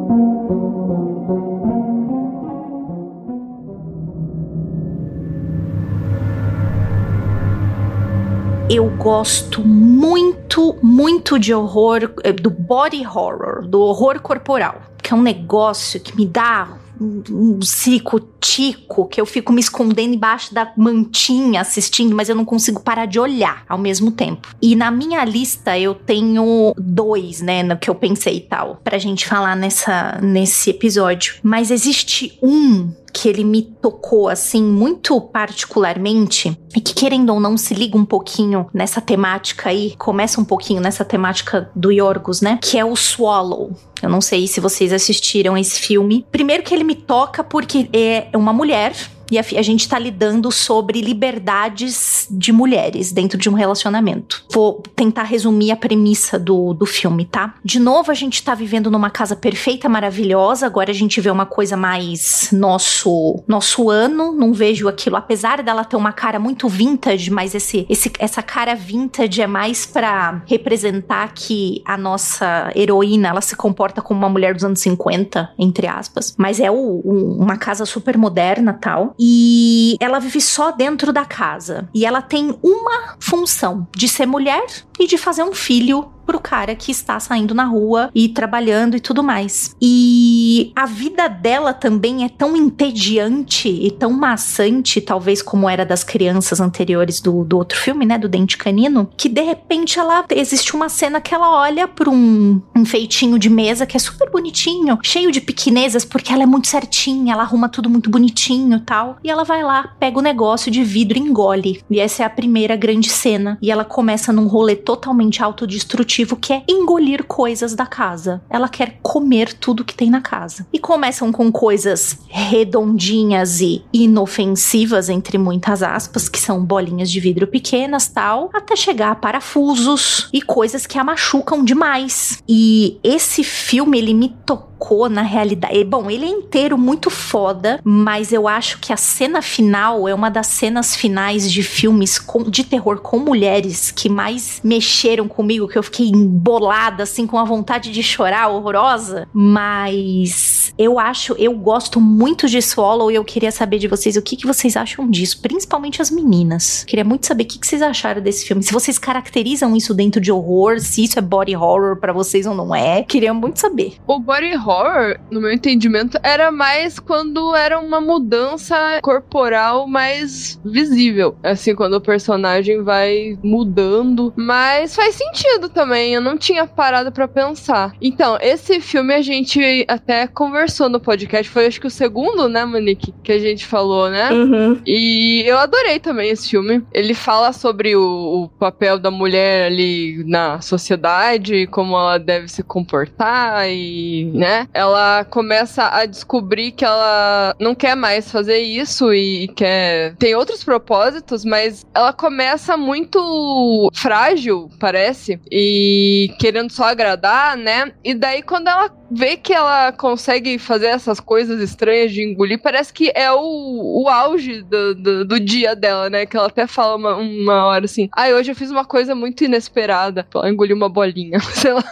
Eu gosto muito, muito de horror, do body horror, do horror corporal, que é um negócio que me dá um, um circo-tico, que eu fico me escondendo embaixo da mantinha assistindo, mas eu não consigo parar de olhar ao mesmo tempo. E na minha lista eu tenho dois, né, no que eu pensei e tal, pra gente falar nessa, nesse episódio. Mas existe um que ele me tocou, assim, muito particularmente, e que, querendo ou não, se liga um pouquinho nessa temática aí, começa um pouquinho nessa temática do Yorgos, né? Que é o Swallow. Eu não sei se vocês assistiram esse filme. Primeiro que ele me toca porque é uma mulher... E a, a gente tá lidando sobre liberdades de mulheres dentro de um relacionamento. Vou tentar resumir a premissa do, do filme, tá? De novo, a gente tá vivendo numa casa perfeita, maravilhosa. Agora a gente vê uma coisa mais nosso, nosso ano. Não vejo aquilo, apesar dela ter uma cara muito vintage, mas esse, esse, essa cara vintage é mais pra representar que a nossa heroína, ela se comporta como uma mulher dos anos cinquenta, entre aspas. Mas é o, o, uma casa super moderna, tal. E ela vive só dentro da casa. E ela tem uma função, de ser mulher e de fazer um filho pro cara que está saindo na rua e trabalhando e tudo mais. E a vida dela também é tão entediante e tão maçante, talvez como era das crianças anteriores do, do outro filme, né, do Dente Canino, que de repente ela, existe uma cena que ela olha pra um enfeitinho de mesa que é super bonitinho, cheio de pequenezas, porque ela é muito certinha, ela arruma tudo muito bonitinho e tal, e ela vai lá, pega o negócio de vidro e engole. E essa é a primeira grande cena. E ela começa num rolê totalmente autodestrutivo, que é engolir coisas da casa. Ela quer comer tudo que tem na casa. E começam com coisas redondinhas e inofensivas, entre muitas aspas, que são bolinhas de vidro pequenas, tal, até chegar a parafusos e coisas que a machucam demais. E esse filme, ele me tocou na realidade. Bom, ele é inteiro muito foda, mas eu acho que a cena final é uma das cenas finais de filmes com, de terror com mulheres que mais mexeram comigo, que eu fiquei embolada, assim, com a vontade de chorar, horrorosa. Mas eu acho, eu gosto muito de Swallow e eu queria saber de vocês o que, que vocês acham disso, principalmente as meninas. Queria muito saber o que, que vocês acharam desse filme, se vocês caracterizam isso dentro de horror, se isso é body horror pra vocês ou não é. Queria muito saber. O body horror, no meu entendimento, era mais quando era uma mudança corporal mais visível. Assim, quando o personagem vai mudando. Mas faz sentido também, eu não tinha parado pra pensar. Então, esse filme a gente até conversou no podcast, foi acho que o segundo, né, Monique? Que a gente falou, né? Uhum. E eu adorei também esse filme. Ele fala sobre o, o papel da mulher ali na sociedade, como ela deve se comportar e, né, né? Ela começa a descobrir que ela não quer mais fazer isso e quer... Tem outros propósitos, mas ela começa muito frágil, parece, e querendo só agradar, né? E daí quando ela vê que ela consegue fazer essas coisas estranhas de engolir, parece que é o, o auge do, do, do dia dela, né? Que ela até fala uma, uma hora assim, ai, ah, hoje eu fiz uma coisa muito inesperada. Ela engoliu uma bolinha, sei lá.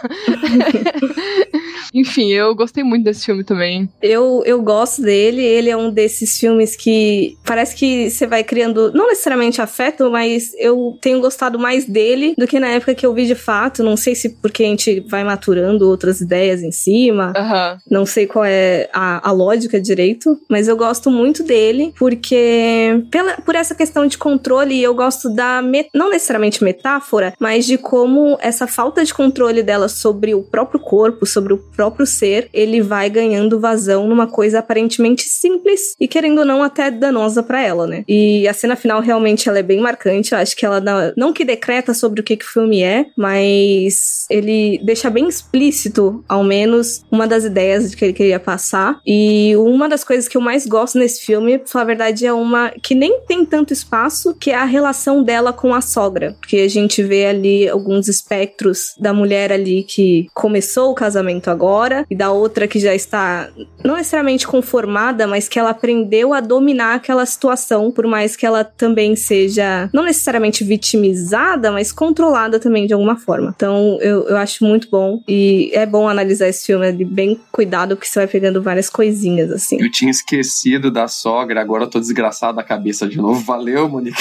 Enfim, eu gostei muito desse filme também. Eu, eu gosto dele, ele é um desses filmes que parece que você vai criando, não necessariamente afeto, mas eu tenho gostado mais dele do que na época que eu vi de fato. Não sei se porque a gente vai maturando outras ideias em cima, Uhum. Não sei qual é a, a lógica direito, mas eu gosto muito dele porque pela, por essa questão de controle, eu gosto da, met, não necessariamente metáfora, mas de como essa falta de controle dela sobre o próprio corpo, sobre o próprio ser, ele vai ganhando vazão numa coisa aparentemente simples e, querendo ou não, até danosa pra ela, né? E a cena final realmente ela é bem marcante. Eu acho que ela não, não que decreta sobre o que, que o filme é, mas ele deixa bem explícito, ao menos, uma das ideias que ele queria passar. E uma das coisas que eu mais gosto nesse filme, pra falar a verdade, é uma que nem tem tanto espaço, que é a relação dela com a sogra. Porque a gente vê ali alguns espectros da mulher ali que começou o casamento agora, e da outra que já está não necessariamente conformada, mas que ela aprendeu a dominar aquela situação, por mais que ela também seja não necessariamente vitimizada, mas controlada também de alguma forma. Então eu, eu acho muito bom, e é bom analisar esse filme de bem cuidado, porque você vai pegando várias coisinhas, assim. Eu tinha esquecido da sogra, agora eu tô desgraçado da cabeça de novo. Valeu, Monique.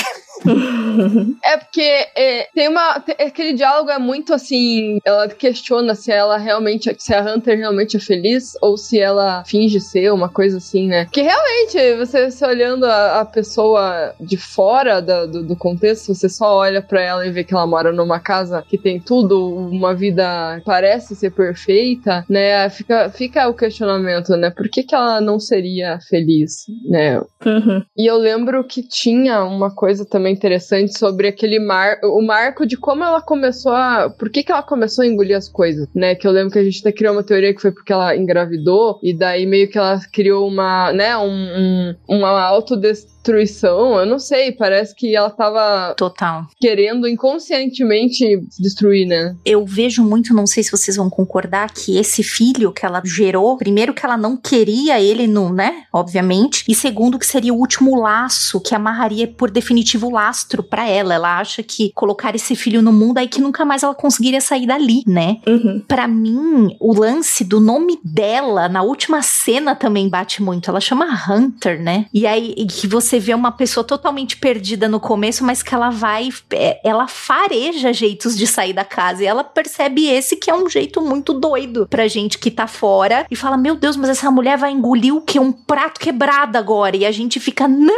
É porque é, tem uma... Tem, aquele diálogo é muito assim... Ela questiona se ela realmente... Se a Hunter realmente é feliz ou se ela finge ser, uma coisa assim, né? Porque realmente, você, você olhando a, a pessoa de fora da, do, do contexto, você só olha pra ela e vê que ela mora numa casa que tem tudo, uma vida parece ser perfeita, né? Fica, fica o questionamento, né? Por que que ela não seria feliz, né? Uhum. E eu lembro que tinha uma coisa também interessante sobre aquele mar, o marco de como ela começou a... Por que que ela começou a engolir as coisas, né? Que eu lembro que a gente até criou uma teoria que foi porque ela engravidou e daí meio que ela criou uma, né, um, um, uma autodestruição. Eu não sei, parece que ela tava Total. querendo inconscientemente se destruir, né? Eu vejo muito, não sei se vocês vão concordar, que esse filho que ela gerou, primeiro que ela não queria ele, no, né, obviamente, e segundo que seria o último laço que amarraria por definitivo lastro pra ela. Ela acha que colocar esse filho no mundo aí que nunca mais ela conseguiria sair dali, né? Uhum. Pra mim, o lance do nome dela na última cena também bate muito. Ela chama Hunter, né? E aí e que você vê uma pessoa totalmente perdida no começo, mas que ela vai, ela fareja jeitos de sair da casa e ela percebe esse que é um jeito muito doido pra gente que tá fora e fala, meu Deus, mas essa mulher vai engolir o quê? Um prato quebrado agora. E a gente fica, não,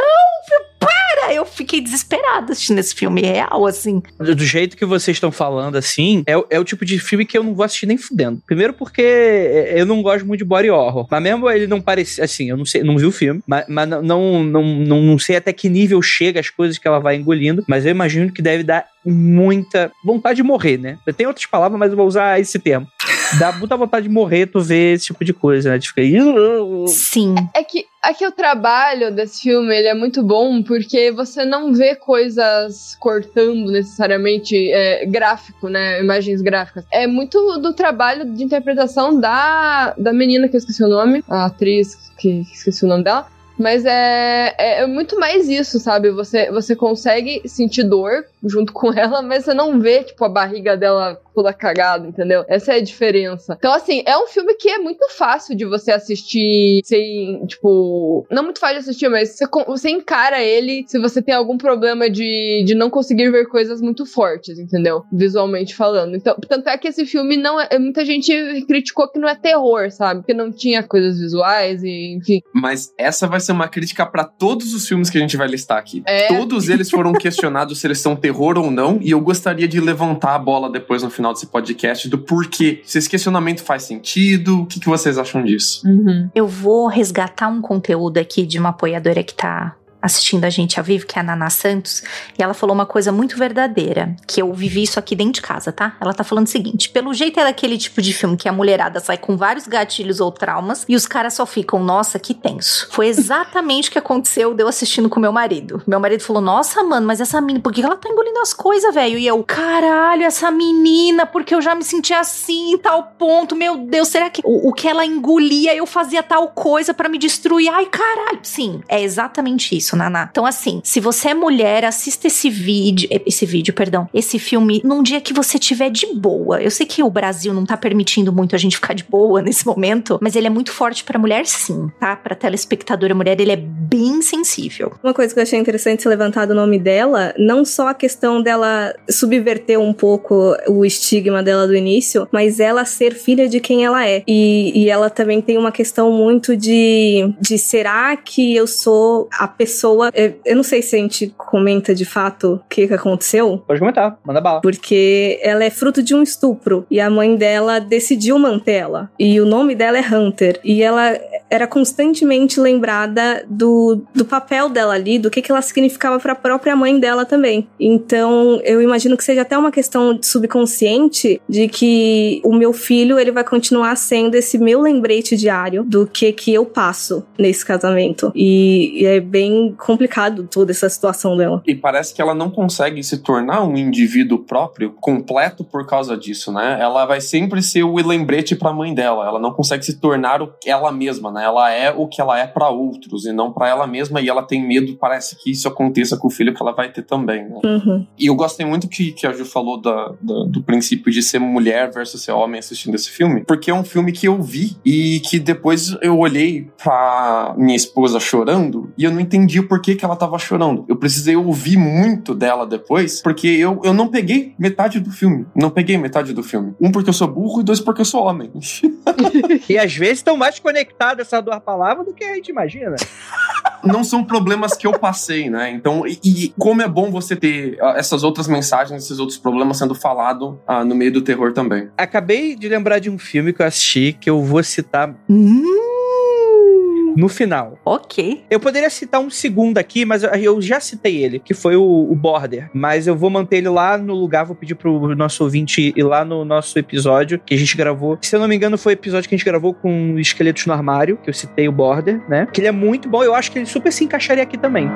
para! Eu fiquei desesperada assistindo esse filme real, assim. Do jeito que vocês estão falando, assim, é, é o tipo de filme que eu não vou assistir nem fudendo. Primeiro porque eu não gosto muito de body horror. Mas mesmo ele não parece, assim, eu não sei, não vi o filme, mas, mas não, não, não, não, não sei até que nível chega as coisas que ela vai engolindo, mas eu imagino que deve dar muita vontade de morrer, né? Eu tenho outras palavras, mas eu vou usar esse termo. Dá muita vontade de morrer tu ver esse tipo de coisa, né? De ficar... Sim. É que, é que o trabalho desse filme, ele é muito bom porque você não vê coisas cortando necessariamente é, gráfico, né? Imagens gráficas. É muito do trabalho de interpretação da, da menina que eu esqueci o nome, a atriz que, que esqueci o nome dela. Mas é, é, é muito mais isso, sabe? Você, você consegue sentir dor junto com ela, mas você não vê, tipo, a barriga dela toda cagada, entendeu? Essa é a diferença. Então, assim, é um filme que é muito fácil de você assistir sem, tipo... Não muito fácil de assistir, mas você, você encara ele se você tem algum problema de, de não conseguir ver coisas muito fortes, entendeu? Visualmente falando. Então, tanto é que esse filme não é... Muita gente criticou que não é terror, sabe? Que não tinha coisas visuais e, enfim. Mas essa vai ser uma crítica pra todos os filmes que a gente vai listar aqui. É. Todos eles foram questionados se eles são terror ou não, e eu gostaria de levantar a bola depois no final desse podcast do porquê. Se esse questionamento faz sentido, o que, que vocês acham disso? Uhum. Eu vou resgatar um conteúdo aqui de uma apoiadora que tá assistindo a gente ao vivo, que é a Naná Santos, e ela falou uma coisa muito verdadeira, que eu vivi isso aqui dentro de casa, tá? Ela tá falando o seguinte: pelo jeito é daquele tipo de filme que a mulherada sai com vários gatilhos ou traumas e os caras só ficam, nossa, que tenso. Foi exatamente o que aconteceu de eu assistindo com meu marido. Meu marido falou, nossa, mano, mas essa menina, por que ela tá engolindo as coisas, velho? E eu, caralho, essa menina, porque eu já me senti assim, em tal ponto, meu Deus, será que o, o que ela engolia, eu fazia tal coisa pra me destruir? Ai, caralho. Sim, é exatamente isso, Naná. Então, assim, se você é mulher, assista esse vídeo, esse vídeo, perdão, esse filme num dia que você tiver de boa. Eu sei que o Brasil não tá permitindo muito a gente ficar de boa nesse momento, mas ele é muito forte pra mulher, sim, tá? Pra telespectadora mulher, ele é bem sensível. Uma coisa que eu achei interessante ser levantado o nome dela, não só a questão dela subverter um pouco o estigma dela do início, mas ela ser filha de quem ela é. E, e ela também tem uma questão muito de, de será que eu sou a pessoa... Eu não sei se a gente comenta de fato o que, que aconteceu. Pode comentar, manda bala. Porque ela é fruto de um estupro e a mãe dela decidiu manter ela. E o nome dela é Hunter. E ela era constantemente lembrada do, do papel dela ali, do que, que ela significava para a própria mãe dela também. Então, eu imagino que seja até uma questão subconsciente de que o meu filho, ele vai continuar sendo esse meu lembrete diário do que que eu passo nesse casamento. E, e é bem complicado toda essa situação dela. E parece que ela não consegue se tornar um indivíduo próprio, completo por causa disso, né? Ela vai sempre ser o lembrete pra mãe dela. Ela não consegue se tornar o, ela mesma, né? Ela é o que ela é pra outros e não pra ela mesma, e ela tem medo, parece que isso aconteça com o filho que ela vai ter também, né? Uhum. E eu gostei muito que, que a Ju falou da, da, do princípio de ser mulher versus ser homem assistindo esse filme, porque é um filme que eu vi e que depois eu olhei pra minha esposa chorando e eu não entendi o porquê que ela tava chorando. Eu precisei ouvir muito dela depois, porque eu, eu não peguei metade do filme. Não peguei metade do filme. Um, porque eu sou burro, e dois, porque eu sou homem. E às vezes estão mais conectadas essas duas palavras do que a gente imagina. Não são problemas que eu passei, né? Então, e, e como é bom você ter uh, essas outras mensagens, esses outros problemas sendo falados uh, no meio do terror também. Acabei de lembrar de um filme que eu assisti, que eu vou citar... Hum... no final. Ok. Eu poderia citar um segundo aqui, mas eu, eu já citei ele, que foi o, o Border. Mas eu vou manter ele lá no lugar, vou pedir pro nosso ouvinte ir lá no nosso episódio que a gente gravou. Se eu não me engano, foi o episódio que a gente gravou com Esqueletos no Armário, que eu citei o Border, né? Que ele é muito bom, eu acho que ele super se encaixaria aqui também.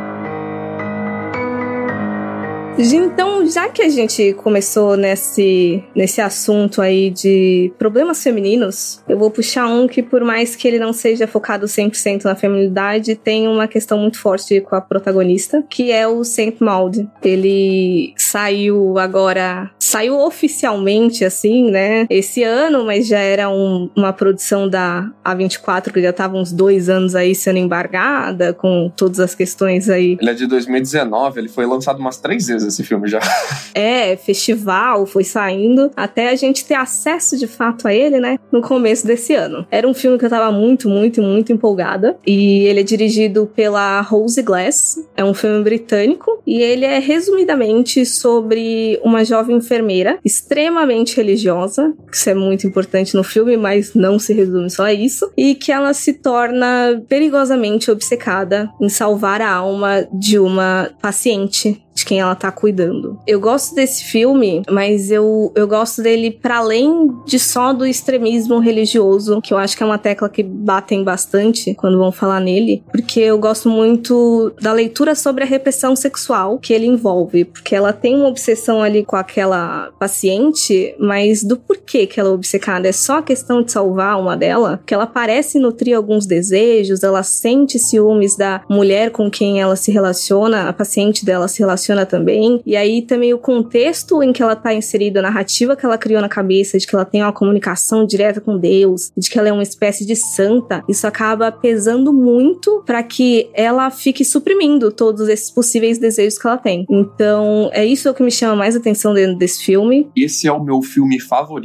Então, já que a gente começou nesse, nesse assunto aí de problemas femininos, eu vou puxar um que, por mais que ele não seja focado cem por cento na feminilidade, tem uma questão muito forte com a protagonista, que é o Saint Maud. Ele saiu agora, saiu oficialmente, assim, né, esse ano, mas já era um, uma produção da A vinte e quatro, que já estava uns dois anos aí sendo embargada, com todas as questões aí. Ele é de dois mil e dezenove, ele foi lançado umas três vezes esse filme já. É, festival, foi saindo, até a gente ter acesso de fato a ele, né, no começo desse ano. Era um filme que eu tava muito, muito, muito empolgada, e ele é dirigido pela Rose Glass, é um filme britânico, e ele é resumidamente sobre uma jovem enfermeira extremamente religiosa, isso é muito importante no filme, mas não se resume só a isso, e que ela se torna perigosamente obcecada em salvar a alma de uma paciente de quem ela tá cuidando. Eu gosto desse filme, mas eu, eu gosto dele para além de só do extremismo religioso, que eu acho que é uma tecla que batem bastante quando vão falar nele, porque eu gosto muito da leitura sobre a repressão sexual que ele envolve, porque ela tem uma obsessão ali com aquela paciente, mas do porquê que ela é obcecada? É só a questão de salvar uma dela? Que ela parece nutrir alguns desejos, ela sente ciúmes da mulher com quem ela se relaciona, a paciente dela se relaciona também, e aí também o contexto em que ela tá inserida, a narrativa que ela criou na cabeça, de que ela tem uma comunicação direta com Deus, de que ela é uma espécie de santa, isso acaba pesando muito pra que ela fique suprimindo todos esses possíveis desejos que ela tem. Então, é isso que me chama mais atenção dentro desse filme. Esse é o meu filme favorito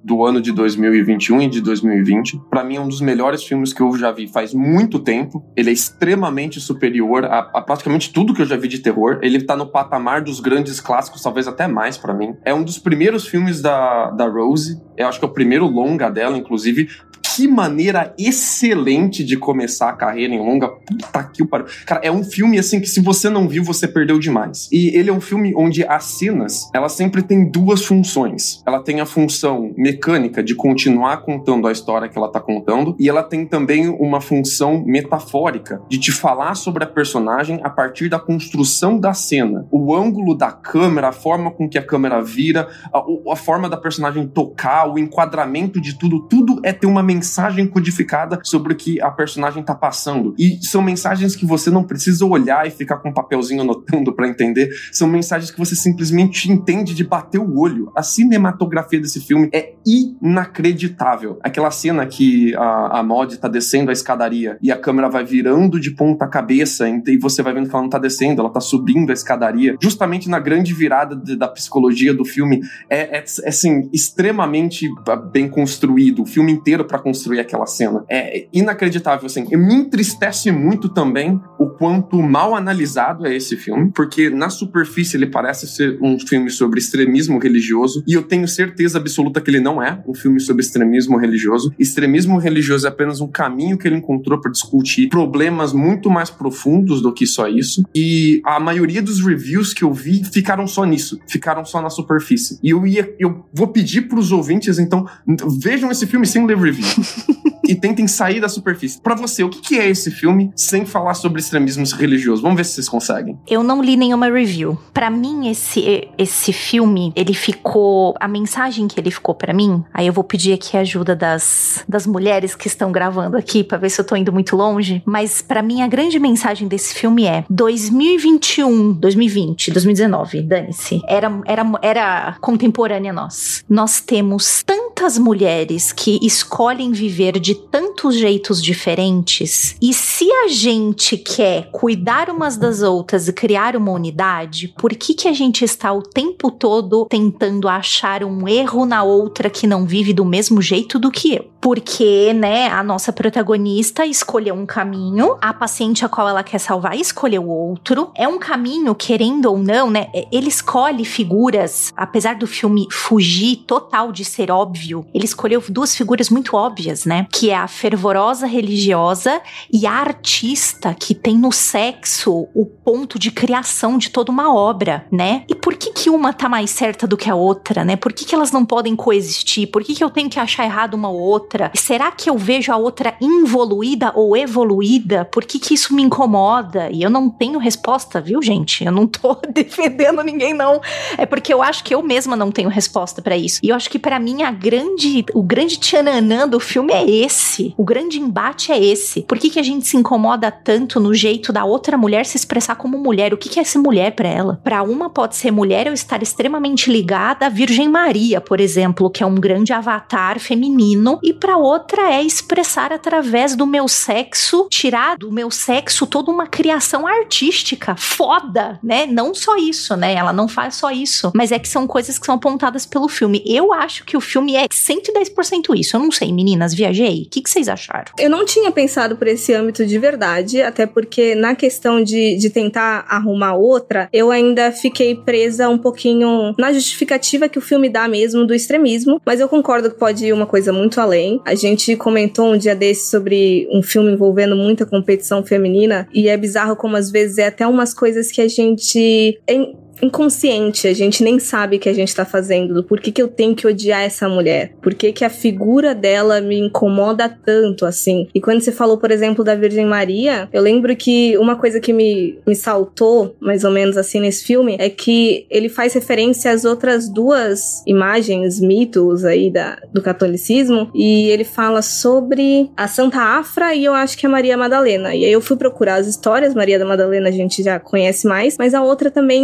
do ano de dois mil e vinte e um e de dois mil e vinte. Pra mim é um dos melhores filmes que eu já vi faz muito tempo. Ele é extremamente superior a, a praticamente tudo que eu já vi de terror. Ele tá no patamar dos grandes clássicos, talvez até mais pra mim. É um dos primeiros filmes da, da Rose. Eu acho que é o primeiro longa dela, inclusive. Que maneira excelente de começar a carreira em longa. Puta que pariu. Cara, é um filme assim que se você não viu, você perdeu demais. E ele é um filme onde as cenas, ela sempre tem duas funções. Ela tem a função mecânica de continuar contando a história que ela tá contando, e ela tem também uma função metafórica de te falar sobre a personagem a partir da construção da cena. O ângulo da câmera, a forma com que a câmera vira, a, a forma da personagem tocar, o enquadramento de tudo, tudo é ter uma mensagem codificada sobre o que a personagem tá passando. E são mensagens que você não precisa olhar e ficar com um papelzinho anotando pra entender. São mensagens que você simplesmente entende de bater o olho. A cinematografia desse filme é inacreditável. Aquela cena que a, a Maud tá descendo a escadaria e a câmera vai virando de ponta cabeça e você vai vendo que ela não tá descendo, ela tá subindo a escadaria. Justamente na grande virada de, da psicologia do filme, é, é, é assim, extremamente bem construído. O filme inteiro pra construir aquela cena. É inacreditável, assim. E me entristece muito também o quanto mal analisado é esse filme, porque na superfície ele parece ser um filme sobre extremismo religioso, e eu tenho certeza absoluta que ele não é um filme sobre extremismo religioso. Extremismo religioso é apenas um caminho que ele encontrou para discutir problemas muito mais profundos do que só isso, e a maioria dos reviews que eu vi ficaram só nisso, ficaram só na superfície. E eu ia, eu vou pedir pros ouvintes, então, vejam esse filme sem ler review. E tentem sair da superfície. Pra você, o que é esse filme sem falar sobre extremismos religiosos? Vamos ver se vocês conseguem. Eu não li nenhuma review. Pra mim, esse, esse filme, ele ficou... A mensagem que ele ficou pra mim... Aí eu vou pedir aqui a ajuda das, das mulheres que estão gravando aqui, pra ver se eu tô indo muito longe. Mas pra mim, a grande mensagem desse filme é... dois mil e vinte e um, dois mil e vinte, dois mil e dezenove, dane-se. Era, era, era contemporânea a nós. Nós temos tantas mulheres que escolhem viver de tantos jeitos diferentes, e se a gente quer cuidar umas das outras e criar uma unidade, por que que a gente está o tempo todo tentando achar um erro na outra que não vive do mesmo jeito do que eu? Porque, né, a nossa protagonista escolheu um caminho, a paciente a qual ela quer salvar escolheu outro. É um caminho, querendo ou não, né, ele escolhe figuras, apesar do filme fugir total de ser óbvio, ele escolheu duas figuras muito óbvias, né, que é a fervorosa religiosa e a artista que tem no sexo o ponto de criação de toda uma obra, né? E por que que uma tá mais certa do que a outra, né? Por que que elas não podem coexistir? Por que que eu tenho que achar errado uma ou outra? Será que eu vejo a outra involuída ou evoluída? Por que que isso me incomoda? E eu não tenho resposta, viu, gente? Eu não tô defendendo ninguém, não. É porque eu acho que eu mesma não tenho resposta pra isso. E eu acho que pra mim a grande, o grande tchananã do filme é esse. O grande embate é esse. Por que que a gente se incomoda tanto no jeito da outra mulher se expressar como mulher? O que que é ser mulher pra ela? Pra uma pode ser mulher ou estar extremamente ligada à Virgem Maria, por exemplo, que é um grande avatar feminino, e pra outra é expressar através do meu sexo, tirar do meu sexo toda uma criação artística foda, né? Não só isso, né? Ela não faz só isso, mas é que são coisas que são apontadas pelo filme. Eu acho que o filme é cento e dez por cento isso. Eu não sei, meninas, viajei. O que que vocês acharam? Eu não tinha pensado por esse âmbito de verdade, até porque na questão de, de tentar arrumar outra, eu ainda fiquei presa um pouquinho na justificativa que o filme dá mesmo do extremismo, mas eu concordo que pode ir uma coisa muito além. A gente comentou um dia desse sobre um filme envolvendo muita competição feminina, e é bizarro como às vezes é até umas coisas que a gente... Em... inconsciente, a gente nem sabe o que a gente tá fazendo, por que que eu tenho que odiar essa mulher, por que que a figura dela me incomoda tanto, assim. E quando você falou, por exemplo, da Virgem Maria, eu lembro que uma coisa que me, me saltou, mais ou menos assim, nesse filme, é que ele faz referência às outras duas imagens, mitos aí da, do catolicismo, e ele fala sobre a Santa Afra e eu acho que a Maria Madalena. E aí eu fui procurar as histórias, Maria da Madalena a gente já conhece mais, mas a outra também envolve essa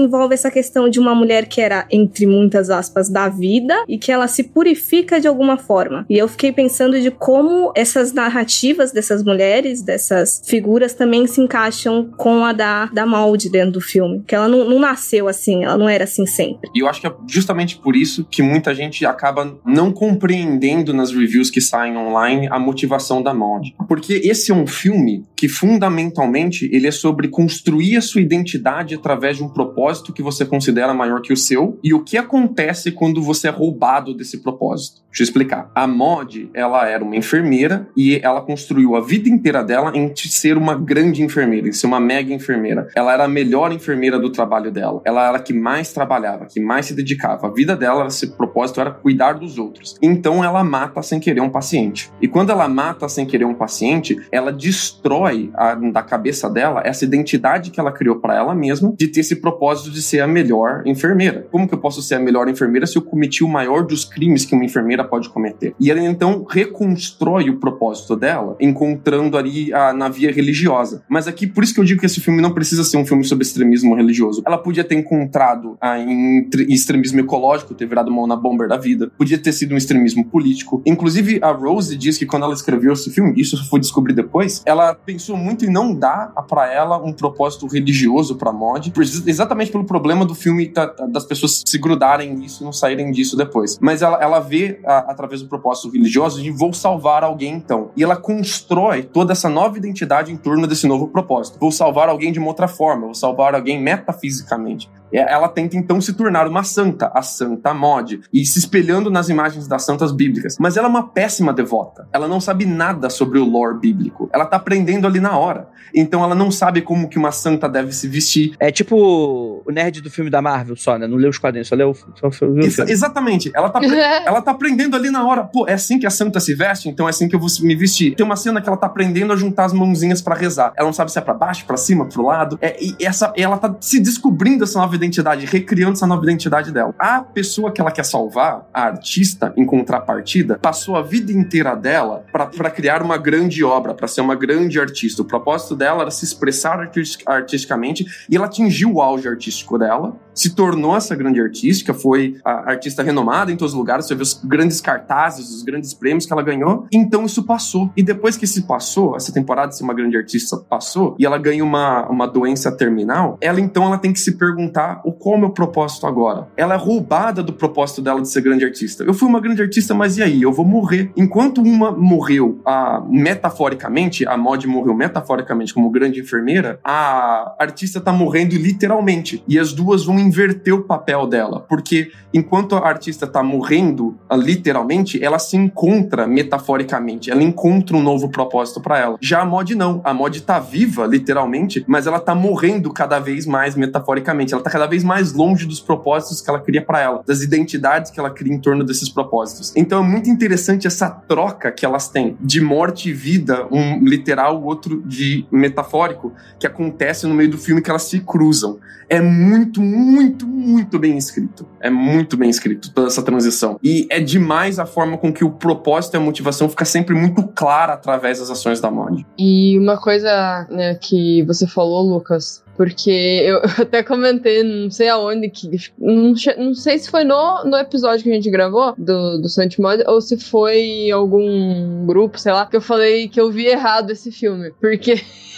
essa questão de uma mulher que era, entre muitas aspas, da vida e que ela se purifica de alguma forma. E eu fiquei pensando de como essas narrativas dessas mulheres, dessas figuras, também se encaixam com a da, da Maud dentro do filme. Que ela não, não nasceu assim, ela não era assim sempre. E eu acho que é justamente por isso que muita gente acaba não compreendendo nas reviews que saem online a motivação da Maud. Porque esse é um filme que, fundamentalmente, ele é sobre construir a sua identidade através de um propósito que você considera maior que o seu e o que acontece quando você é roubado desse propósito. Deixa eu explicar. A Maud, ela era uma enfermeira e ela construiu a vida inteira dela em ser uma grande enfermeira, em ser uma mega enfermeira. Ela era a melhor enfermeira do trabalho dela. Ela era a que mais trabalhava, que mais se dedicava. A vida dela, esse propósito era cuidar dos outros. Então ela mata sem querer um paciente. E quando ela mata sem querer um paciente, ela destrói a, da cabeça dela essa identidade que ela criou para ela mesma de ter esse propósito de ser a melhor enfermeira. Como que eu posso ser a melhor enfermeira se eu cometi o maior dos crimes que uma enfermeira pode cometer? E ela então reconstrói o propósito dela, encontrando ali a, na via religiosa. Mas aqui, por isso que eu digo que esse filme não precisa ser um filme sobre extremismo religioso. Ela podia ter encontrado a, em, em extremismo ecológico, ter virado mão na bomber da vida. Podia ter sido um extremismo político. Inclusive, a Rose diz que quando ela escreveu esse filme, isso eu fui descobrir depois, ela pensou muito em não dar pra ela um propósito religioso pra Maud, exatamente pelo problema do filme da, das pessoas se grudarem nisso e não saírem disso depois. Mas ela, ela vê, a, através do propósito religioso, de vou salvar alguém então. E ela constrói toda essa nova identidade em torno desse novo propósito. Vou salvar alguém de uma outra forma, vou salvar alguém metafisicamente. Ela tenta então se tornar uma santa, a Santa Maud, e se espelhando nas imagens das santas bíblicas. Mas ela é uma péssima devota. Ela não sabe nada sobre o lore bíblico. Ela tá aprendendo ali na hora. Então ela não sabe como que uma santa deve se vestir. É tipo o nerd do filme da Marvel só, né? Não leu os quadrinhos, só leu o só viu Ex- Exatamente. Ela tá, ela tá aprendendo ali na hora. Pô, é assim que a santa se veste? Então é assim que eu vou me vestir. Tem uma cena que ela tá aprendendo a juntar as mãozinhas pra rezar. Ela não sabe se é pra baixo, pra cima, pro lado. É, e essa, ela tá se descobrindo essa nova identidade, recriando essa nova identidade dela. A pessoa que ela quer salvar, a artista, em contrapartida, passou a vida inteira dela pra, pra criar uma grande obra, pra ser uma grande artista. O propósito dela era se expressar artistic, artisticamente, e ela atingiu o auge artístico dela, se tornou essa grande artística, foi a artista renomada em todos os lugares, você vê os grandes cartazes, os grandes prêmios que ela ganhou, então isso passou. E depois que isso passou, essa temporada de ser uma grande artista passou, e ela ganha uma, uma doença terminal, ela então ela tem que se perguntar o qual é o meu propósito agora? Ela é roubada do propósito dela de ser grande artista. Eu fui uma grande artista, mas e aí? Eu vou morrer. Enquanto uma morreu ah, metaforicamente, a Maud morreu metaforicamente como grande enfermeira, a artista tá morrendo literalmente. E as duas vão inverter o papel dela. Porque enquanto a artista tá morrendo ah, literalmente, ela se encontra metaforicamente. Ela encontra um novo propósito pra ela. Já a Maud não. A Maud tá viva, literalmente, mas ela tá morrendo cada vez mais metaforicamente. Ela tá cada vez mais longe dos propósitos que ela cria pra ela, das identidades que ela cria em torno desses propósitos. Então é muito interessante essa troca que elas têm de morte e vida, um literal, o outro de metafórico, que acontece no meio do filme, que elas se cruzam. É muito, muito, muito bem escrito. É muito bem escrito toda essa transição. E é demais a forma com que o propósito e a motivação fica sempre muito clara através das ações da Maud. E uma coisa, né, que você falou, Lucas, porque eu até comentei, não sei aonde, que não, não sei se foi no, no episódio que a gente gravou do, do Saint Maud, ou se foi em algum grupo, sei lá, que eu falei que eu vi errado esse filme. Porque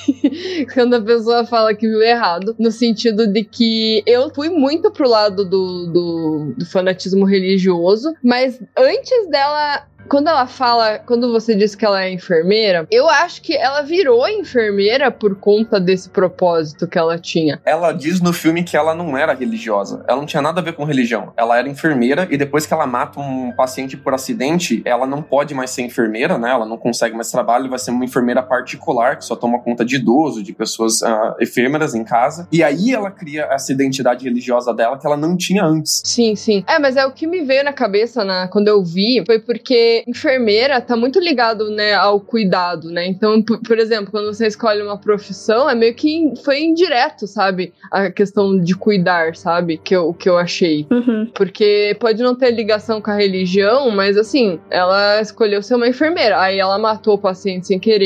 quando a pessoa fala que viu errado, no sentido de que eu fui muito pro lado do, do, do fanatismo religioso, mas antes dela... Quando ela fala, quando você disse que ela é enfermeira, eu acho que ela virou enfermeira por conta desse propósito que ela tinha. Ela diz no filme que ela não era religiosa. Ela não tinha nada a ver com religião. Ela era enfermeira e depois que ela mata um paciente por acidente, ela não pode mais ser enfermeira, né? Ela não consegue mais trabalho, vai ser uma enfermeira particular que só toma conta de idoso, de pessoas uh, enfermeiras em casa. E aí ela cria essa identidade religiosa dela que ela não tinha antes. Sim, sim. É, mas é o que me veio na cabeça na, quando eu vi, foi porque enfermeira tá muito ligado, né, ao cuidado, né? Então, por, por exemplo, quando você escolhe uma profissão, é meio que foi indireto, sabe? A questão de cuidar, sabe? Que eu, que eu achei. Uhum. Porque pode não ter ligação com a religião, mas assim, ela escolheu ser uma enfermeira. Aí ela matou o paciente sem querer,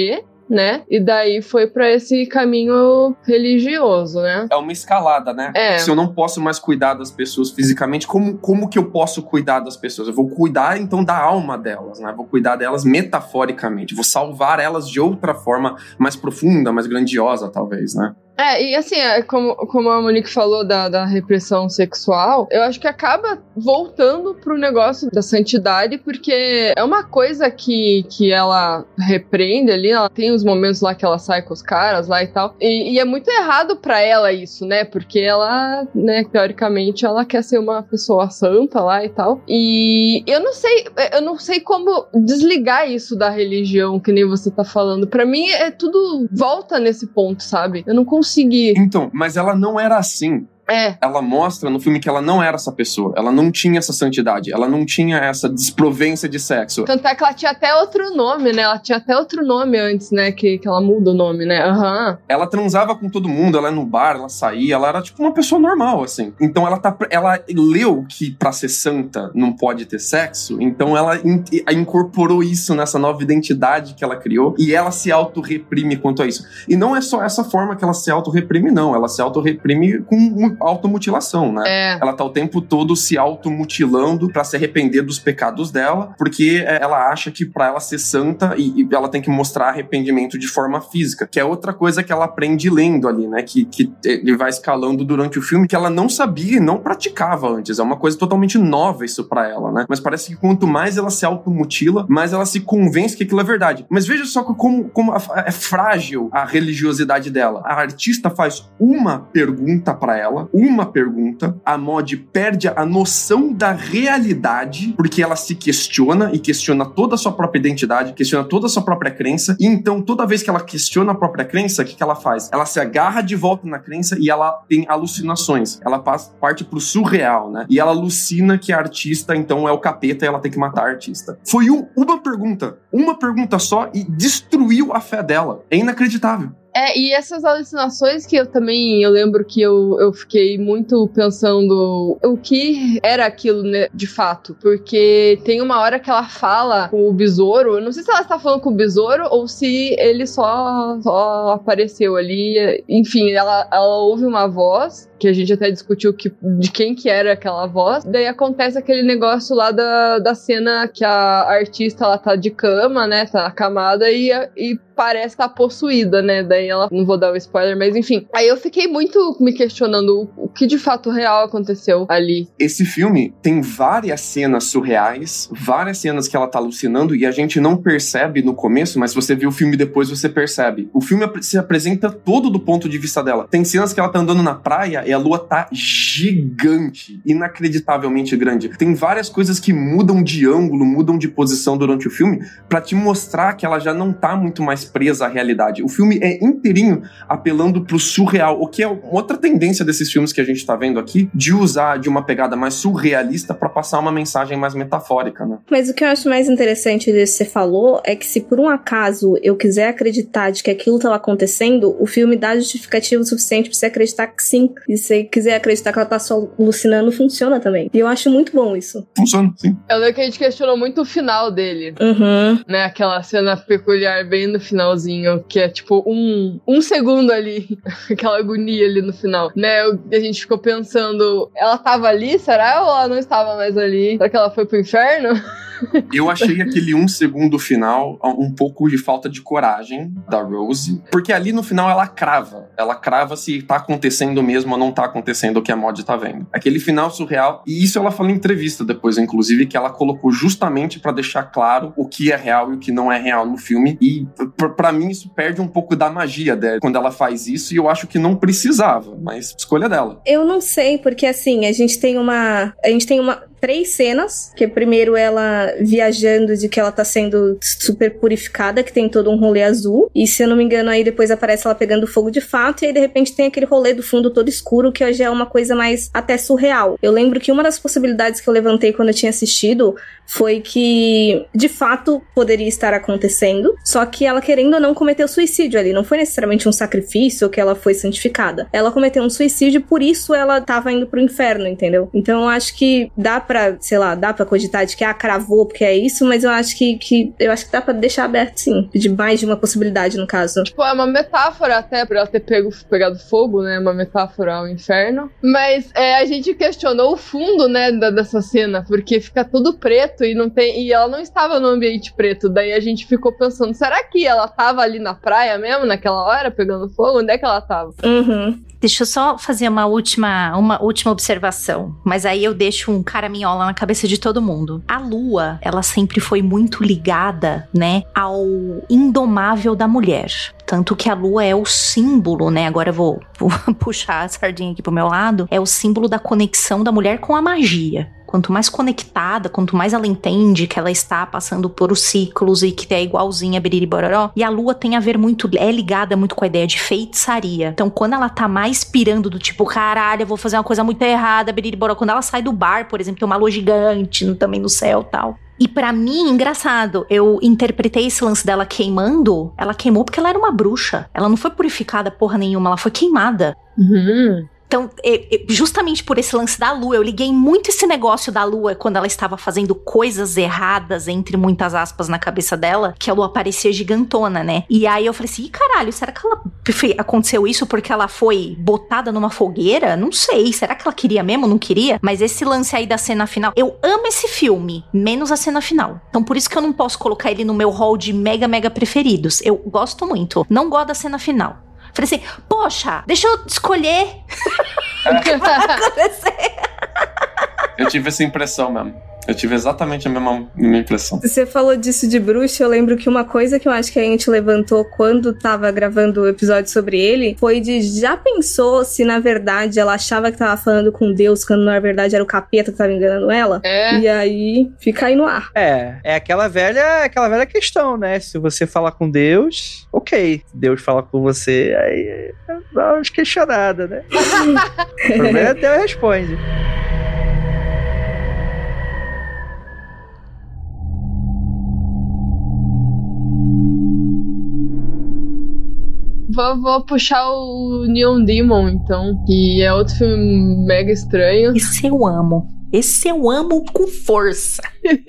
né? E daí foi pra esse caminho religioso, né? É uma escalada, né? É. Se eu não posso mais cuidar das pessoas fisicamente, como, como que eu posso cuidar das pessoas? Eu vou cuidar, então, da alma delas, né? Vou cuidar delas metaforicamente. Vou salvar elas de outra forma mais profunda, mais grandiosa, talvez, né? É, e assim, é, como, como a Monique falou da, da repressão sexual, eu acho que acaba voltando pro negócio da santidade, porque é uma coisa que, que ela repreende ali, ela tem os momentos lá que ela sai com os caras lá e tal, e, e é muito errado pra ela isso, né, porque ela, né, teoricamente, ela quer ser uma pessoa santa lá e tal, e eu não sei, eu não sei como desligar isso da religião, que nem você tá falando. Pra mim, é tudo volta nesse ponto, sabe? Eu não consigo conseguir. Então, mas ela não era assim. É. Ela mostra no filme que ela não era essa pessoa. Ela não tinha essa santidade. Ela não tinha essa desprovência de sexo. Tanto é que ela tinha até outro nome, né? Ela tinha até outro nome antes, né? Que, que ela muda o nome, né? Aham. Uhum. Ela transava com todo mundo, ela ia no bar, ela saía, ela era tipo uma pessoa normal, assim. Então ela tá. Ela leu que pra ser santa não pode ter sexo, então ela in, incorporou isso nessa nova identidade que ela criou e ela se auto-reprime quanto a isso. E não é só essa forma que ela se auto-reprime, não. Ela se auto-reprime com automutilação, né? É. Ela tá o tempo todo se automutilando pra se arrepender dos pecados dela, porque ela acha que pra ela ser santa e, e ela tem que mostrar arrependimento de forma física, que é outra coisa que ela aprende lendo ali, né? Que, que ele vai escalando durante o filme, que ela não sabia e não praticava antes. É uma coisa totalmente nova isso pra ela, né? Mas parece que quanto mais ela se automutila, mais ela se convence que aquilo é verdade. Mas veja só como, como é frágil a religiosidade dela. A artista faz uma pergunta pra ela, uma pergunta, a Maud perde a noção da realidade, porque ela se questiona e questiona toda a sua própria identidade, questiona toda a sua própria crença, e então toda vez que ela questiona a própria crença, o que, que ela faz? Ela se agarra de volta na crença e ela tem alucinações, ela passa, parte pro surreal, né? E ela alucina que a artista então é o capeta e ela tem que matar a artista. Foi um, uma pergunta, uma pergunta só e destruiu a fé dela. É inacreditável. É, e essas alucinações que eu também, eu lembro que eu, eu fiquei muito pensando o que era aquilo, né, de fato, porque tem uma hora que ela fala com o besouro, eu não sei se ela está falando com o besouro ou se ele só, só apareceu ali, enfim, ela, ela ouve uma voz, que a gente até discutiu que, de quem que era aquela voz, daí acontece aquele negócio lá da, da cena que a artista, ela tá de cama, né, tá acamada e, e parece estar tá possuída, né, daí ela, não vou dar o spoiler, mas enfim, aí eu fiquei muito me questionando o, o que de fato real aconteceu ali. Esse filme tem várias cenas surreais, várias cenas que ela tá alucinando e a gente não percebe no começo, mas se você vê o filme depois você percebe. O filme se apresenta todo do ponto de vista dela. Tem cenas que ela tá andando na praia e a lua tá gigante, inacreditavelmente grande. Tem várias coisas que mudam de ângulo, mudam de posição durante o filme pra te mostrar que ela já não tá muito mais presa à realidade. O filme é inteirinho apelando pro surreal, o que é outra tendência desses filmes que a gente tá vendo aqui, de usar de uma pegada mais surrealista pra passar uma mensagem mais metafórica, né? Mas o que eu acho mais interessante disso que você falou é que se por um acaso eu quiser acreditar de que aquilo tava acontecendo, o filme dá justificativo suficiente pra você acreditar que sim. E se você quiser acreditar que ela tá só alucinando, funciona também. E eu acho muito bom isso. Funciona, sim. Eu lembro que a gente questionou muito o final dele. Uhum. Né, aquela cena peculiar bem no finalzinho, que é tipo um, um segundo ali, aquela agonia ali no final, né? Eu, a gente ficou pensando, ela tava ali, será? Ou ela não estava mais ali? Será que ela foi pro inferno? Eu achei aquele um segundo final um pouco de falta de coragem da Rose, porque ali no final ela crava, ela crava se tá acontecendo mesmo ou não tá acontecendo o que a Maud tá vendo. Aquele final surreal, e isso ela falou em entrevista depois, inclusive, que ela colocou justamente pra deixar claro o que é real e o que não é real no filme, e pra mim isso perde um pouco da magia dela quando ela faz isso, e eu acho que não precisava, mas escolha dela. Eu não sei, porque assim, a gente tem uma... A gente tem uma... três cenas, que primeiro ela viajando de que ela tá sendo super purificada, que tem todo um rolê azul, e se eu não me engano aí depois aparece ela pegando fogo de fato, e aí de repente tem aquele rolê do fundo todo escuro, que hoje é uma coisa mais até surreal. Eu lembro que uma das possibilidades que eu levantei quando eu tinha assistido foi que de fato poderia estar acontecendo, só que ela querendo ou não cometeu suicídio ali, não foi necessariamente um sacrifício ou que ela foi santificada, ela cometeu um suicídio, por isso ela tava indo pro inferno, entendeu? Então eu acho que dá pra, sei lá, dá pra cogitar de que, ah, cravou porque é isso, mas eu acho que, que, eu acho que dá pra deixar aberto, sim. De mais de uma possibilidade, no caso. Tipo, é uma metáfora até pra ela ter pego, pegado fogo, né? Uma metáfora ao inferno. Mas é, a gente questionou o fundo, né, da, dessa cena, porque fica tudo preto e não tem. E ela não estava no ambiente preto. Daí a gente ficou pensando, será que ela tava ali na praia mesmo, naquela hora, pegando fogo? Onde é que ela tava? Uhum. Deixa eu só fazer uma última, uma última observação. Mas aí eu deixo um caraminhola na cabeça de todo mundo. A Lua, ela sempre foi muito ligada, né, ao indomável da mulher. Tanto que a Lua é o símbolo, né? Agora eu vou, vou puxar a sardinha aqui pro meu lado. É o símbolo da conexão da mulher com a magia. Quanto mais conectada, quanto mais ela entende que ela está passando por os ciclos e que é igualzinha a Biriri Bororó. E a Lua tem a ver muito, é ligada muito com a ideia de feitiçaria. Então, quando ela tá mais pirando do tipo, caralho, eu vou fazer uma coisa muito errada, Biriri Bororó. Quando ela sai do bar, por exemplo, tem uma lua gigante no, também no céu e tal. E pra mim, engraçado, eu interpretei esse lance dela queimando. Ela queimou porque ela era uma bruxa. Ela não foi purificada porra nenhuma, ela foi queimada. Uhum. Então, justamente por esse lance da Lua, eu liguei muito esse negócio da Lua quando ela estava fazendo coisas erradas, entre muitas aspas, na cabeça dela, que a Lua parecia gigantona, né? E aí eu falei assim, ih, caralho, será que ela aconteceu isso porque ela foi botada numa fogueira? Não sei, será que ela queria mesmo? Não queria? Mas esse lance aí da cena final, eu amo esse filme, menos a cena final. Então por isso que eu não posso colocar ele no meu hall de mega, mega preferidos. Eu gosto muito, não gosto da cena final. Falei assim, poxa, deixa eu escolher o que vai acontecer. Eu tive essa impressão mesmo. Eu tive exatamente a mesma, mesma impressão. Você falou disso de bruxa, eu lembro que uma coisa que eu acho que a gente levantou quando tava gravando o episódio sobre ele foi de, já pensou se na verdade ela achava que tava falando com Deus, quando na verdade era o capeta que tava enganando ela? É. E aí, fica aí no ar. É, é aquela velha, aquela velha questão, né? Se você falar com Deus, ok. Deus fala com você, aí dá umas questionadas, né? O problema é Deus responde. Vou, vou puxar o Neon Demon, então, que é outro filme mega estranho. Esse eu amo. Esse eu amo com força.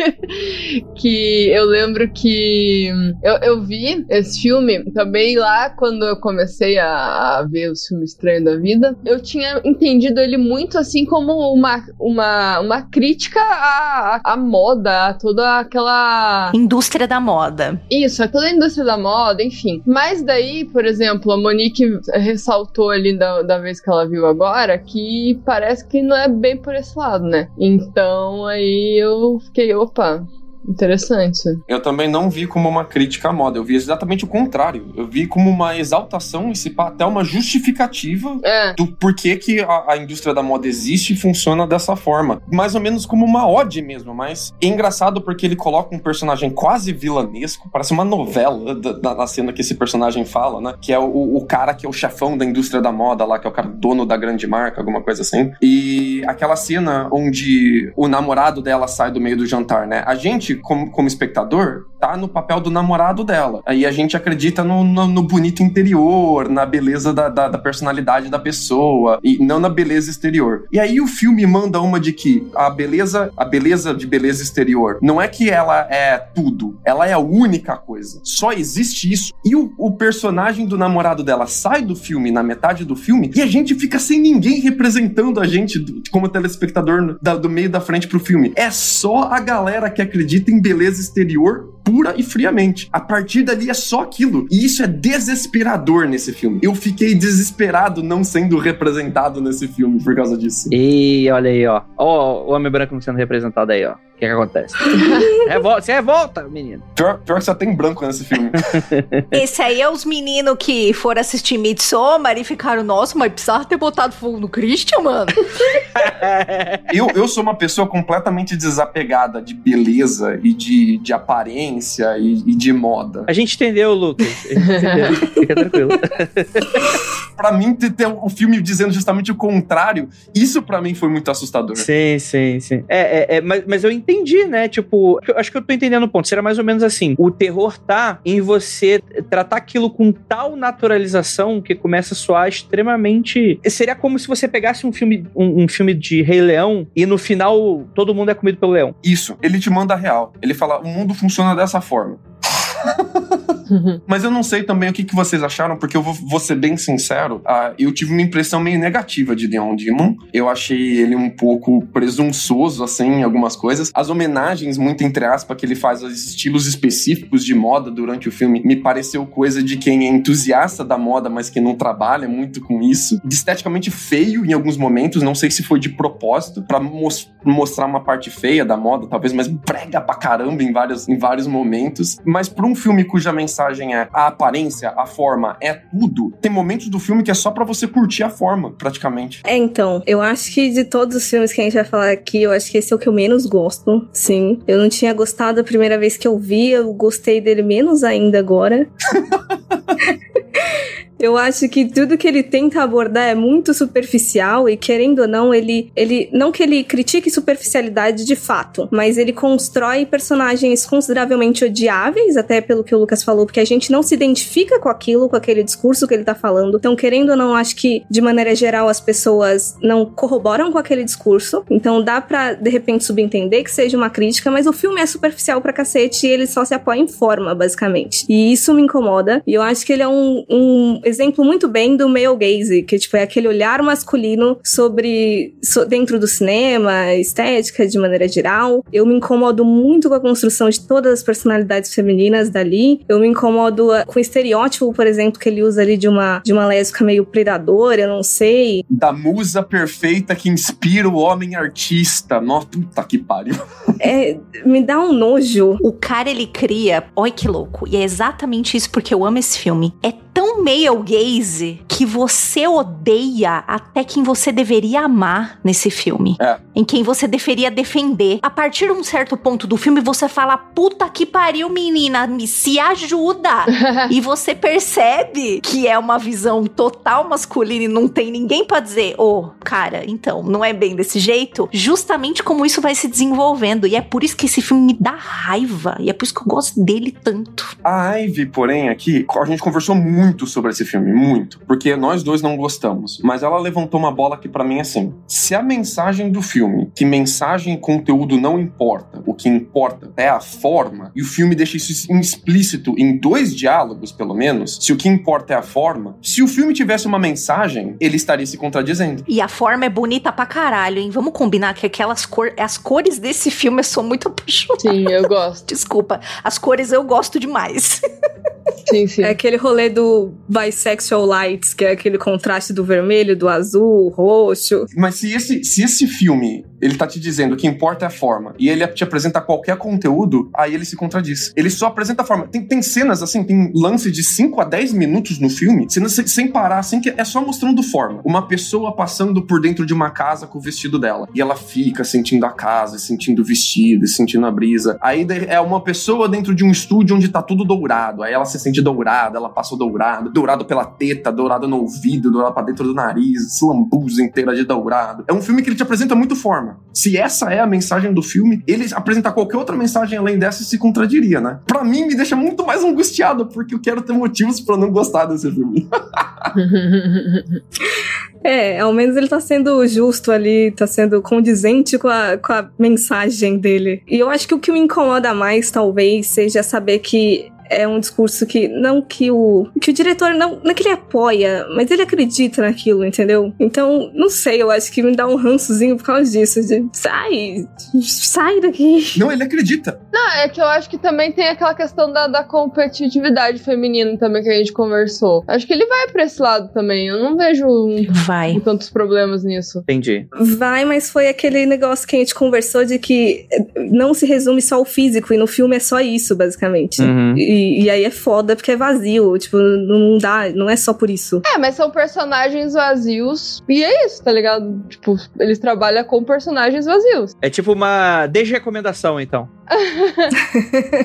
Que eu lembro que eu, eu vi esse filme também lá quando eu comecei a, a ver os filmes estranhos da vida. Eu tinha entendido ele muito assim como uma, uma, uma crítica à, à, à moda, a toda aquela... Indústria da moda. Isso, a toda a indústria da moda, enfim. Mas daí, por exemplo, a Monique ressaltou ali da, da vez que ela viu agora que parece que não é bem por esse lado, né? Então aí eu fiquei, opa, interessante. Eu também não vi como uma crítica à moda, eu vi exatamente o contrário. Eu vi como uma exaltação e se pá, até uma justificativa é. do porquê que a, a indústria da moda existe e funciona dessa forma. Mais ou menos como uma ode mesmo, mas é engraçado porque ele coloca um personagem quase vilanesco, parece uma novela da, da, da cena que esse personagem fala, né? Que é o, o cara que é o chefão da indústria da moda lá, que é o cara dono da grande marca, alguma coisa assim. E aquela cena onde o namorado dela sai do meio do jantar, né? A gente Como, como espectador, tá no papel do namorado dela. Aí a gente acredita no, no, no bonito interior, na beleza da, da, da personalidade da pessoa, e não na beleza exterior. E aí o filme manda uma de que a beleza, a beleza de beleza exterior, não é que ela é tudo, ela é a única coisa. Só existe isso. E o, o personagem do namorado dela sai do filme, na metade do filme, e a gente fica sem ninguém representando a gente do, como telespectador da, do meio da frente pro filme. É só a galera que acredita em beleza exterior pura e friamente. A partir dali é só aquilo. E isso é desesperador nesse filme. Eu fiquei desesperado não sendo representado nesse filme por causa disso. E olha aí, ó. Ó, o homem branco não sendo representado aí, ó. O que que acontece? Revol- Você revolta, menino. Pior, pior que só tem branco nesse filme. Esse aí é os meninos que foram assistir Midsommar e ficaram, nossa, mas precisava ter botado fogo no Christian, mano. eu, eu sou uma pessoa completamente desapegada de beleza e de, de aparência e, e de moda. A gente entendeu, Lucas. A gente entendeu. Fica tranquilo. pra mim, ter, ter o filme dizendo justamente o contrário, isso pra mim foi muito assustador. Sim, sim, sim. É, é, é mas, mas eu entendi, né? Tipo, eu acho que eu tô entendendo o ponto. Será mais ou menos assim, o terror tá em você tratar aquilo com tal naturalização que começa a soar extremamente... Seria como se você pegasse um filme, um, um filme de Rei Leão e no final todo mundo é comido pelo leão. Isso, ele te manda real. Ele fala, o mundo funciona dessa forma. Mas eu não sei também o que, que vocês acharam, porque eu vou, vou ser bem sincero, uh, eu tive uma impressão meio negativa de Neon Demon. Eu achei ele um pouco presunçoso, assim, em algumas coisas. As homenagens, muito entre aspas, que ele faz aos estilos específicos de moda durante o filme, me pareceu coisa de quem é entusiasta da moda, mas que não trabalha muito com isso. Esteticamente feio em alguns momentos, não sei se foi de propósito, pra mos- mostrar uma parte feia da moda, talvez, mas brega pra caramba em vários, em vários momentos. Mas pra um filme cuja mensagem é a aparência, a forma, é tudo, tem momentos do filme que é só pra você curtir a forma, praticamente. É, então, eu acho que de todos os filmes que a gente vai falar aqui, eu acho que esse é o que eu menos gosto, sim. Eu não tinha gostado a primeira vez que eu vi, eu gostei dele menos ainda agora. Eu acho que tudo que ele tenta abordar é muito superficial e, querendo ou não, ele, ele não que ele critique superficialidade de fato, mas ele constrói personagens consideravelmente odiáveis, até pelo que o Lucas falou, porque a gente não se identifica com aquilo, com aquele discurso que ele tá falando. Então, querendo ou não, acho que, de maneira geral, as pessoas não corroboram com aquele discurso. Então, dá pra, de repente, subentender que seja uma crítica, mas o filme é superficial pra cacete e ele só se apoia em forma, basicamente. E isso me incomoda. E eu acho que ele é um, um exemplo muito bem do male gaze, que tipo, é aquele olhar masculino sobre so, dentro do cinema, estética de maneira geral. Eu me incomodo muito com a construção de todas as personalidades femininas dali. Eu me incomodo uh, com o estereótipo, por exemplo, que ele usa ali de uma, de uma lésbica meio predadora, eu não sei. Da musa perfeita que inspira o homem artista. Nossa, puta que pariu. É, me dá um nojo. O cara, ele cria... Olha que louco. E é exatamente isso porque eu amo esse filme. É tão male gaze que você odeia até quem você deveria amar nesse filme. É. Em quem você deveria defender. A partir de um certo ponto do filme, você fala, puta que pariu, menina, me se ajuda. E você percebe que é uma visão total masculina e não tem ninguém pra dizer, ô, oh, cara, então, não é bem desse jeito. Justamente como isso vai se desenvolvendo. E é por isso que esse filme me dá raiva. E é por isso que eu gosto dele tanto. A Ivy, porém, aqui, a gente conversou muito sobre esse filme, muito. Porque nós dois não gostamos. Mas ela levantou uma bola que pra mim é assim. Se a mensagem do filme, que mensagem e conteúdo não importa, o que importa é a forma, e o filme deixa isso explícito em dois diálogos, pelo menos, se o que importa é a forma, se o filme tivesse uma mensagem, ele estaria se contradizendo. E a forma é bonita pra caralho, hein? Vamos combinar que aquelas cores, as cores desse filme eu sou muito apaixonada. Sim, eu gosto. Desculpa, as cores eu gosto demais. Sim, sim. É aquele rolê do bisexual lights, que é aquele contraste do vermelho, do azul, roxo. Mas se esse, se esse filme, ele tá te dizendo que importa é a forma, e ele te apresenta qualquer conteúdo, aí ele se contradiz. Ele só apresenta a forma. Tem, tem cenas, assim, tem lance de cinco a dez minutos no filme, cenas sem, sem parar, assim, que é só mostrando forma. Uma pessoa passando por dentro de uma casa com o vestido dela, e ela fica sentindo a casa, sentindo o vestido, sentindo a brisa. Aí é uma pessoa dentro de um estúdio onde tá tudo dourado, aí ela se sente dourada, ela passa o dourado, dourado pela teta, dourado no ouvido, dourado pra dentro do nariz, lambuza inteira de dourado. É um filme que ele te apresenta muito forma. Se essa é a mensagem do filme, ele apresentar qualquer outra mensagem além dessa se contradiria, né? Pra mim, me deixa muito mais angustiado, porque eu quero ter motivos pra não gostar desse filme. É, ao menos ele tá sendo justo ali, tá sendo condizente com a, com a mensagem dele. E eu acho que o que me incomoda mais, talvez, seja saber que é um discurso que, não que o que o diretor, não, não é que ele apoia, mas ele acredita naquilo, entendeu? Então, não sei, eu acho que me dá um rançozinho por causa disso, de sai, sai daqui. Não, ele acredita. Não, é que eu acho que também tem aquela questão da, da competitividade feminina também que a gente conversou. Acho que ele vai pra esse lado também, eu não vejo vai. tantos problemas nisso. Entendi. Vai, mas foi aquele negócio que a gente conversou de que não se resume só ao físico, e no filme é só isso, basicamente. Uhum. E E, e aí é foda porque é vazio, tipo, não dá, não é só por isso. É, mas são personagens vazios e é isso, tá ligado? Tipo, eles trabalham com personagens vazios. É tipo uma desrecomendação, então.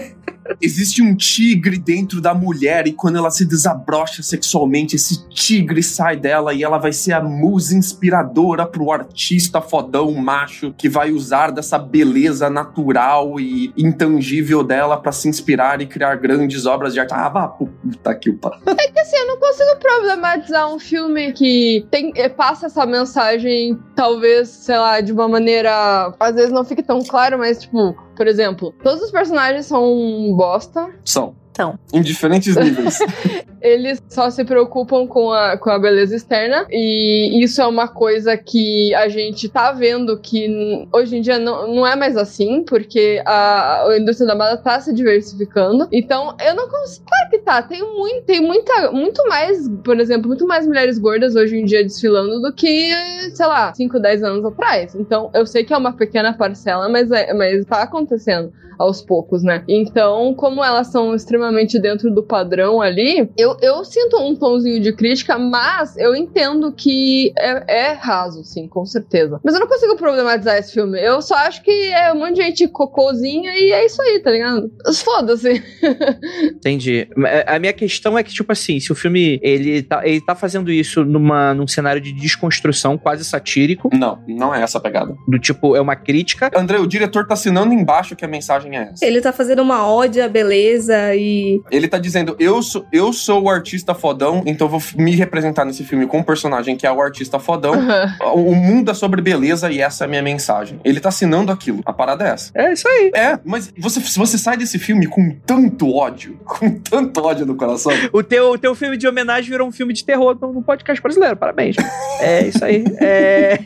Existe um tigre dentro da mulher e quando ela se desabrocha sexualmente, esse tigre sai dela e ela vai ser a musa inspiradora pro artista fodão macho que vai usar dessa beleza natural e intangível dela pra se inspirar e criar grandes obras de arte. Ah, vá, puta que pariu. É que assim, eu não consigo problematizar um filme que tem, passa essa mensagem, talvez, sei lá, de uma maneira, às vezes não fique tão claro, mas tipo, por exemplo, todos os personagens são um bosta. São. Então. Em diferentes níveis. Eles só se preocupam com a, com a beleza externa, e isso é uma coisa que a gente tá vendo que hoje em dia não, não é mais assim, porque a, a indústria da moda tá se diversificando. Então, eu não consigo... Claro que tá, tem, muito, tem muita, muito mais, por exemplo, muito mais mulheres gordas hoje em dia desfilando do que, sei lá, cinco, dez anos atrás. Então, eu sei que é uma pequena parcela, mas, é, mas tá acontecendo aos poucos, né? Então, como elas são extremamente dentro do padrão ali, eu, eu sinto um tomzinho de crítica, mas eu entendo que é, é raso, sim, com certeza. Mas eu não consigo problematizar esse filme. Eu só acho que é um monte de gente cocôzinha e é isso aí, tá ligado? Foda-se. Entendi. A minha questão é que, tipo assim, se o filme, ele tá, ele tá fazendo isso numa, num cenário de desconstrução quase satírico. Não, não é essa a pegada. Do tipo, é uma crítica. André, o diretor tá assinando embaixo que a mensagem é essa. Ele tá fazendo uma ode à beleza e... Ele tá dizendo, eu sou, eu sou o artista fodão, então vou me representar nesse filme com um personagem que é o artista fodão. Uhum. O mundo é sobre beleza e essa é a minha mensagem. Ele tá assinando aquilo. A parada é essa. É isso aí. É, mas você, você sai desse filme com tanto ódio, com tanto ódio no coração. O teu, o teu filme de homenagem virou um filme de terror no, no podcast brasileiro. Parabéns. É isso aí. É...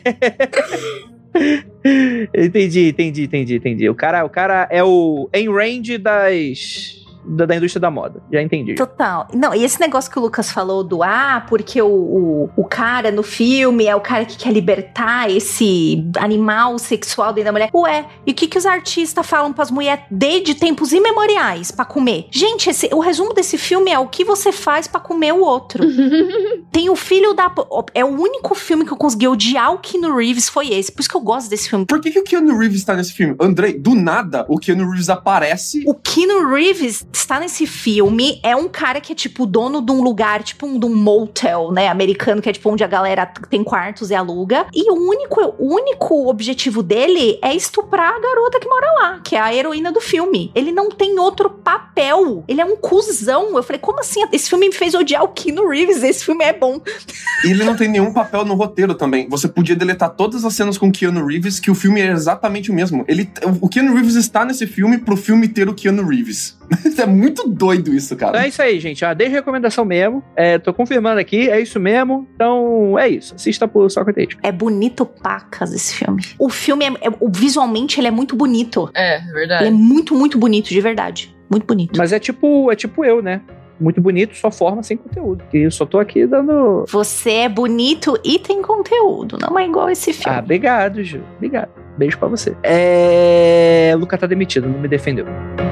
entendi, entendi, entendi, entendi. O cara, o cara é o Ayn Rand das... Da, da indústria da moda, já entendi. Total. Não, e esse negócio que o Lucas falou do ah, porque o, o, o cara no filme é o cara que quer libertar esse animal sexual dentro da mulher. Ué, e o que que os artistas falam pras mulheres desde tempos imemoriais pra comer? Gente, esse, o resumo desse filme é o que você faz pra comer o outro. Tem o filho da... É o único filme que eu consegui odiar o Keanu Reeves, foi esse. Por isso que eu gosto desse filme. Por que que o Keanu Reeves tá nesse filme? Andrei, do nada, o Keanu Reeves aparece... O Keanu Reeves está nesse filme, é um cara que é tipo dono de um lugar, tipo um, de um motel, né, americano, que é tipo onde a galera tem quartos e aluga, e o único, o único objetivo dele é estuprar a garota que mora lá, que é a heroína do filme. Ele não tem outro papel, ele é um cuzão. Eu falei, como assim? Esse filme me fez odiar o Keanu Reeves, esse filme é bom. E ele não tem nenhum papel no roteiro também. Você podia deletar todas as cenas com o Keanu Reeves, que o filme é exatamente o mesmo. Ele, o Keanu Reeves está nesse filme pro filme ter o Keanu Reeves. É muito doido isso, cara. É isso aí, gente. Ah, desde recomendação mesmo. É, tô confirmando aqui, é isso mesmo. Então, é isso. Assista por Socrates. É bonito pacas esse filme. O filme, é, é, visualmente, ele é muito bonito. É, verdade. Ele é muito, muito bonito, de verdade. Muito bonito. Mas é tipo, é tipo eu, né? Muito bonito, só forma sem conteúdo. E eu só tô aqui dando... Você é bonito e tem conteúdo. Não é igual esse filme. Ah, obrigado, Ju. Obrigado. Beijo pra você. É... Luca tá demitido, não me defendeu.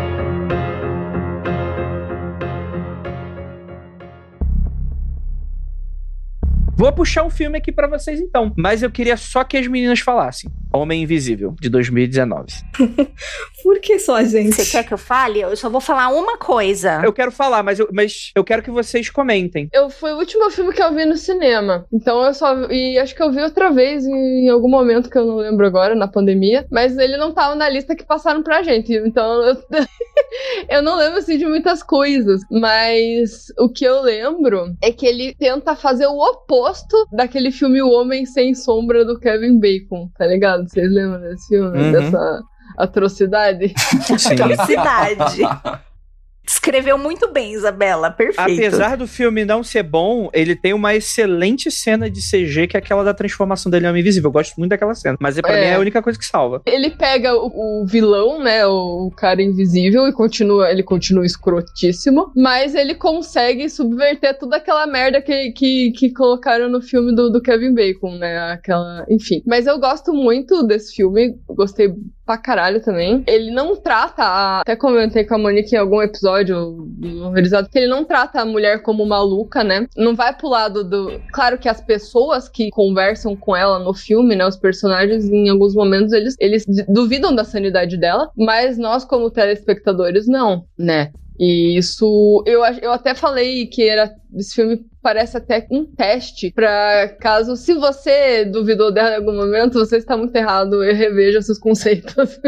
Vou puxar um filme aqui pra vocês então, mas eu queria só que as meninas falassem. Homem Invisível, de dois mil e dezenove. Por que só, gente? Você quer que eu fale? Eu só vou falar uma coisa. Eu quero falar, mas eu, mas eu quero que vocês comentem. Eu, foi o último filme que eu vi no cinema. Então eu só... E acho que eu vi outra vez em algum momento que eu não lembro agora, na pandemia. Mas ele não tava na lista que passaram pra gente. Então eu... eu não lembro, assim, de muitas coisas. Mas o que eu lembro é que ele tenta fazer o oposto daquele filme O Homem Sem Sombra, do Kevin Bacon, tá ligado? Vocês lembram desse filme? Uhum. Dessa atrocidade? Sim. Atrocidade. Escreveu muito bem, Isabela. Perfeito. Apesar do filme não ser bom, ele tem uma excelente cena de C G, que é aquela da transformação dele em Homem Invisível. Eu gosto muito daquela cena. Mas pra É. mim é a única coisa que salva. Ele pega o, o vilão, né, o cara invisível, e continua, ele continua escrotíssimo, mas ele consegue subverter toda aquela merda que, que, que colocaram no filme do, do Kevin Bacon, né, aquela, enfim. Mas eu gosto muito desse filme, gostei pra caralho também. Ele não trata, a, até comentei com a Monique em algum episódio, episódio do Horrorizado, que ele não trata a mulher como maluca, né? Não vai pro lado do... Claro que as pessoas que conversam com ela no filme, né? Os personagens, em alguns momentos, eles, eles duvidam da sanidade dela, mas nós, como telespectadores, não, né? E isso... Eu, eu até falei que era... Esse filme parece até um teste pra caso, se você duvidou dela em algum momento, você está muito errado e reveja seus conceitos.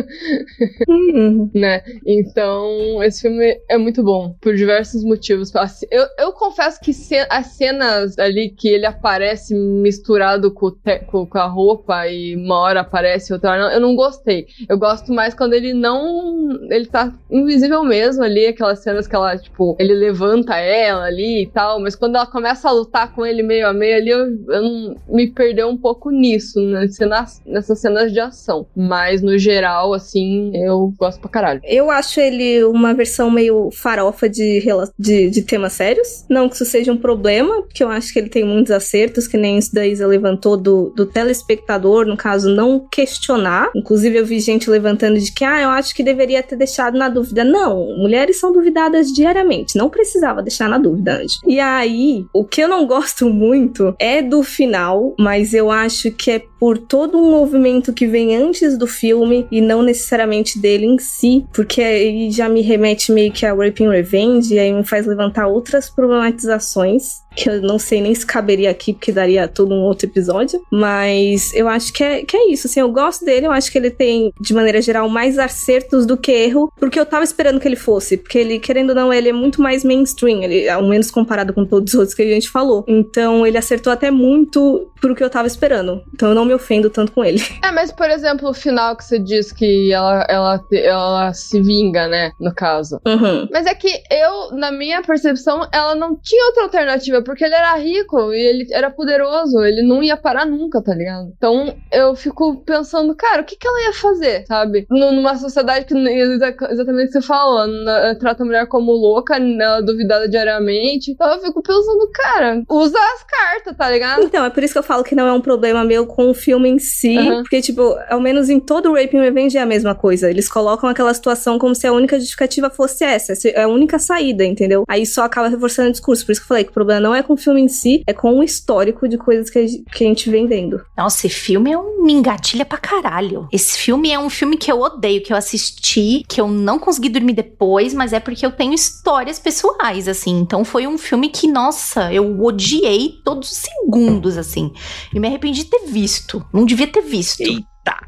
Uhum. Né? Então, esse filme é muito bom, por diversos motivos. Eu, eu confesso que ce- as cenas ali que ele aparece misturado com, te- com a roupa e uma hora aparece, outra hora não, eu não gostei. Eu gosto mais quando ele não... Ele tá invisível mesmo ali, aquelas cenas que ela, tipo, ele levanta ela ali e tal, mas quando ela começa a lutar com ele meio a meio ali, eu, eu não, me perdeu um pouco nisso, né, cenas, nessas cenas de ação. Mas, no geral, assim, eu gosto pra caralho. Eu acho ele uma versão meio farofa de, de, de temas sérios. Não que isso seja um problema, porque eu acho que ele tem muitos acertos, que nem isso da Isa levantou do, do telespectador, no caso, não questionar. Inclusive, eu vi gente levantando de que, ah, eu acho que deveria ter deixado na dúvida. Não, mulheres são duvidadas diariamente. Não precisava deixar na dúvida antes. E aí, o que eu não gosto muito é do final, mas eu acho que é por todo um movimento que vem antes do filme e não necessariamente dele em si, porque aí já me remete meio que a Raping Revenge e aí me faz levantar outras problematizações que eu não sei nem se caberia aqui, porque daria todo um outro episódio, mas eu acho que é, que é isso, assim, eu gosto dele, eu acho que ele tem, de maneira geral, mais acertos do que erro, porque eu tava esperando que ele fosse, porque ele, querendo ou não, ele é muito mais mainstream, ele, ao menos comparado com todos os outros que a gente falou, então ele acertou até muito pro que eu tava esperando, então eu não me ofendo tanto com ele. É, mas, por exemplo, o final que você diz que ela, ela, ela se vinga, né, no caso. Uhum. Mas é que eu, na minha percepção, ela não tinha outra alternativa, porque ele era rico e ele era poderoso, ele não ia parar nunca, tá ligado? Então eu fico pensando, cara, o que que ela ia fazer, sabe? Numa sociedade que exatamente o que você falou, na, trata a mulher como louca, ela duvidada diariamente. Então eu fico pensando, cara, usa as cartas, tá ligado? Então, é por isso que eu falo que não é um problema meu com o filme em si, Uhum. porque, tipo, ao menos em todo o Raping Revenge é a mesma coisa. Eles colocam aquela situação como se a única justificativa fosse essa, é a única saída, entendeu? Aí só acaba reforçando o discurso. Por isso que eu falei que o problema não é com o filme em si, é com o histórico de coisas que a, que a gente vem vendo. Nossa, esse filme é um me engatilha pra caralho. Esse filme é um filme que eu odeio, que eu assisti, que eu não consegui dormir depois, mas é porque eu tenho histórias pessoais, assim. Então foi um filme que, nossa, eu odiei todos os segundos, assim. E me arrependi de ter visto. Não devia ter visto. Eita.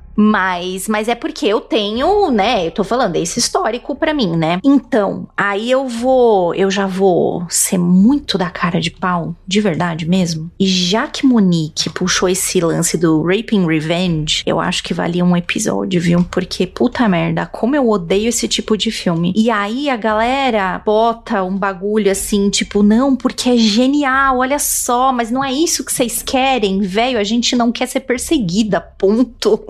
Mas, mas é porque eu tenho, né, eu tô falando, é esse histórico pra mim, né? Então, aí eu vou, eu já vou ser muito da cara de pau, de verdade mesmo. E já que Monique puxou esse lance do Raping Revenge, eu acho que valia um episódio, viu? Porque, puta merda, como eu odeio esse tipo de filme. E aí a galera bota um bagulho assim, tipo, não, porque é genial, olha só, mas não é isso que vocês querem, velho, a gente não quer ser perseguida, ponto.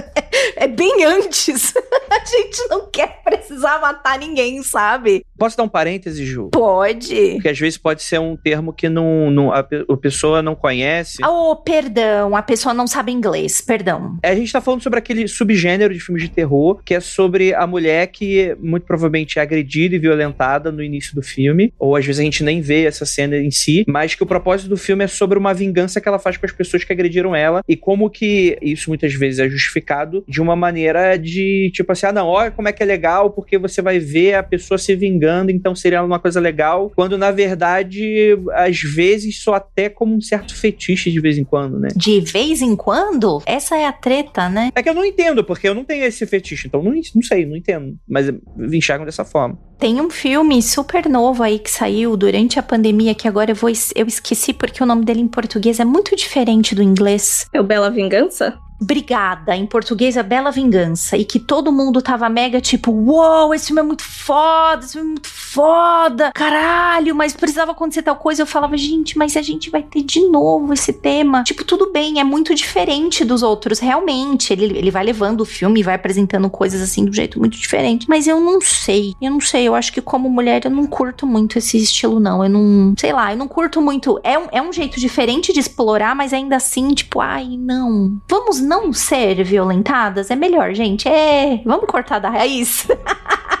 É bem antes. A gente não quer precisar matar ninguém, sabe? Posso dar um parêntese, Ju? Pode. Porque às vezes pode ser um termo que não, não, a, a pessoa não conhece. Oh, perdão, a pessoa não sabe inglês, perdão. É, a gente tá falando sobre aquele subgênero de filmes de terror, que é sobre a mulher que muito provavelmente é agredida e violentada no início do filme, ou às vezes a gente nem vê essa cena em si, mas que o propósito do filme é sobre uma vingança que ela faz com as pessoas que agrediram ela, e como que isso muitas vezes é justificado de uma maneira de, tipo assim, ah não, olha como é que é legal, porque você vai ver a pessoa se vingando, então seria uma coisa legal, quando na verdade, às vezes, só até como um certo fetiche de vez em quando, né? De vez em quando? Essa é a treta, né? É que eu não entendo, porque eu não tenho esse fetiche, então não, não sei, não entendo, mas enxergam dessa forma. Tem um filme super novo aí que saiu durante a pandemia, que agora eu, vou, eu esqueci porque o nome dele em português é muito diferente do inglês. É o Bela Vingança? Brigada, em português é Bela Vingança, e que todo mundo tava mega tipo, uou, wow, esse filme é muito foda, esse filme é muito foda, caralho, mas precisava acontecer tal coisa. Eu falava, gente, mas a gente vai ter de novo esse tema. Tipo, tudo bem, é muito diferente dos outros, realmente, ele, ele vai levando o filme e vai apresentando coisas assim de um jeito muito diferente, mas eu não sei, eu não sei, eu acho que como mulher eu não curto muito esse estilo não, eu não, sei lá, eu não curto muito, é um, é um jeito diferente de explorar, mas ainda assim, tipo, ai, não, vamos não ser violentadas, é melhor, gente. É, vamos cortar da raiz.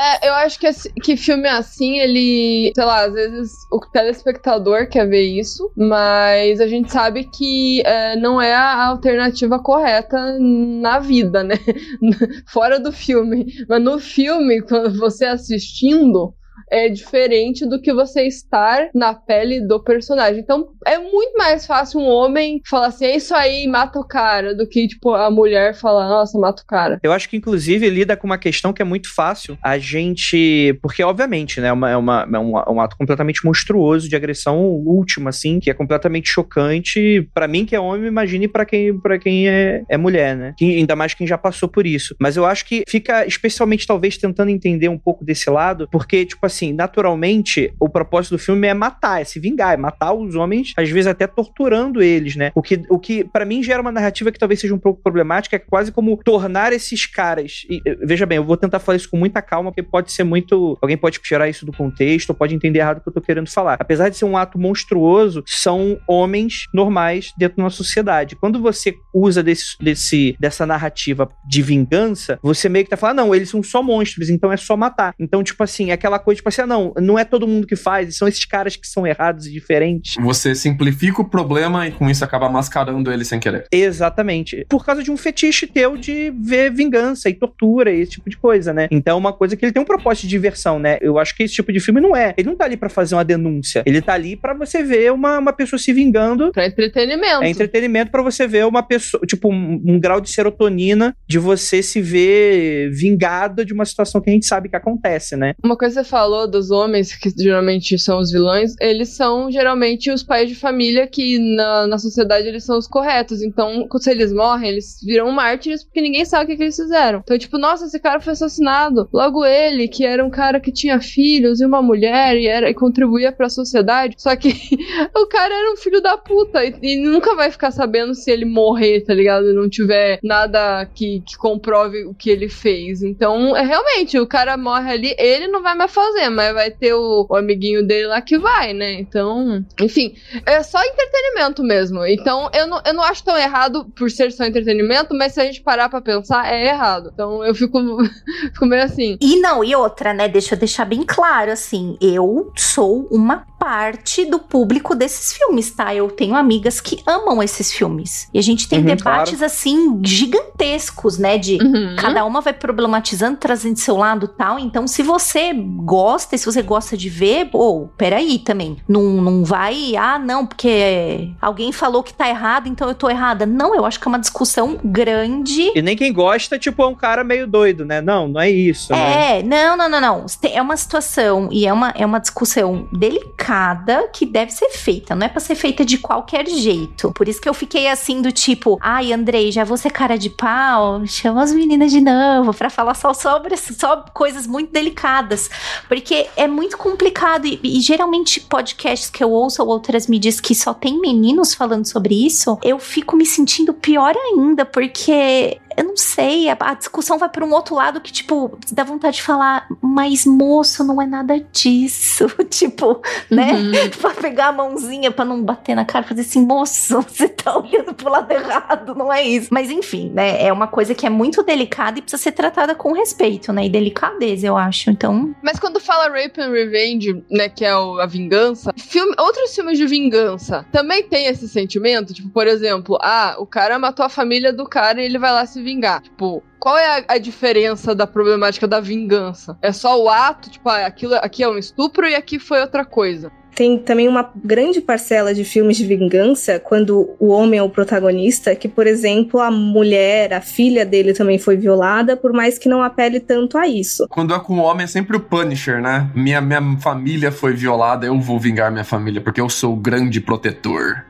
É, eu acho que, que filme assim, ele, sei lá, às vezes o telespectador quer ver isso, mas a gente sabe que é, não é a alternativa correta na vida, né? Fora do filme. Mas no filme, quando você assistindo, é diferente do que você estar na pele do personagem. Então, é muito mais fácil um homem falar assim, é isso aí, mata o cara, do que, tipo, a mulher falar, nossa, mata o cara. Eu acho que, inclusive, lida com uma questão que é muito fácil a gente... Porque, obviamente, né, é, uma, é, uma, é um, um ato completamente monstruoso de agressão última, assim, que é completamente chocante. Pra mim, que é homem, imagine pra quem, pra quem é, é mulher, né? Quem, ainda mais quem já passou por isso. Mas eu acho que fica, especialmente, talvez, tentando entender um pouco desse lado, porque, tipo assim, naturalmente, o propósito do filme é matar, é se vingar, é matar os homens, às vezes até torturando eles, né? O que, o que para mim, gera uma narrativa que talvez seja um pouco problemática, é quase como tornar esses caras... E, veja bem, eu vou tentar falar isso com muita calma, porque pode ser muito... Alguém pode tirar isso do contexto, ou pode entender errado o que eu tô querendo falar. Apesar de ser um ato monstruoso, são homens normais dentro da nossa sociedade. Quando você usa desse, desse, dessa narrativa de vingança, você meio que tá falando, não, eles são só monstros, então é só matar. Então, tipo assim, é aquela coisa, tipo assim, ah, não, não é todo mundo que faz, são esses caras que são errados e diferentes. Você simplifica o problema e com isso acaba mascarando ele sem querer. Exatamente. Por causa de um fetiche teu de ver vingança e tortura e esse tipo de coisa, né? Então é uma coisa que ele tem um propósito de diversão, né? Eu acho que esse tipo de filme não é. Ele não tá ali pra fazer uma denúncia. Ele tá ali pra você ver uma, uma pessoa se vingando. Pra entretenimento. É entretenimento pra você ver uma pessoa, tipo, um, um grau de serotonina de você se ver vingada de uma situação que a gente sabe que acontece, né? Uma coisa que você falou dos homens, que geralmente são os vilões, eles são geralmente os pais de família que na, na sociedade eles são os corretos. Então, se eles morrem, eles viram mártires porque ninguém sabe o que, que eles fizeram. Então, tipo, nossa, esse cara foi assassinado. Logo ele, que era um cara que tinha filhos e uma mulher e, era, e contribuía pra sociedade. Só que o cara era um filho da puta e, e nunca vai ficar sabendo se ele morrer, tá ligado? E não tiver nada que, que comprove o que ele fez. Então, é realmente, o cara morre ali, ele não vai mais fazer, mas vai ter o, o amiguinho dele lá que vai, né? Então, enfim, é só entretenimento mesmo. Então, eu não, eu não acho tão errado por ser só entretenimento, mas se a gente parar pra pensar, é errado. Então, eu fico, fico meio assim. E não, e outra, né? Deixa eu deixar bem claro, assim, eu sou uma parte do público desses filmes, tá? Eu tenho amigas que amam esses filmes. E a gente tem uhum, debates, claro. assim, gigantescos, né? De Uhum. cada uma vai problematizando, trazendo seu lado e tal. Então, se você gosta, e se você gosta de ver, pô, peraí também. Não, não vai, ah, não, porque alguém falou que tá errado, então eu tô errada. Não, eu acho que é uma discussão grande. E nem quem gosta, tipo, é um cara meio doido, né? Não, não é isso, né? É, não, não, não, não. É uma situação e é uma, é uma discussão delicada que deve ser feita, não é pra ser feita de qualquer jeito. Por isso que eu fiquei assim do tipo, ai, Andrei, já vou ser cara de pau, chama as meninas de novo pra falar só sobre só coisas muito delicadas, porque é muito complicado e, e geralmente podcasts que eu ouço ou outras mídias que só tem meninos falando sobre isso, eu fico me sentindo pior ainda, porque eu não sei, a, a discussão vai pra um outro lado que, tipo, dá vontade de falar, mas moço, não é nada disso. Tipo, né? Uhum. Pra pegar a mãozinha pra não bater na cara, fazer assim, moço, você tá olhando pro lado errado, não é isso. Mas enfim, né? É uma coisa que é muito delicada e precisa ser tratada com respeito, né? E delicadeza, eu acho. Então. Mas quando fala Rape and Revenge, né? Que é o, a vingança, filme, outros filmes de vingança também tem esse sentimento. Tipo, por exemplo, ah, o cara matou a família do cara e ele vai lá se vingar. Tipo, qual é a, a diferença da problemática da vingança? É só o ato? Tipo, ah, aquilo, aqui é um estupro e aqui foi outra coisa. Tem também uma grande parcela de filmes de vingança, quando o homem é o protagonista, que, por exemplo, a mulher, a filha dele também foi violada, por mais que não apele tanto a isso. Quando é com o homem é sempre o Punisher, né? Minha, minha família foi violada, eu vou vingar minha família, porque eu sou o grande protetor.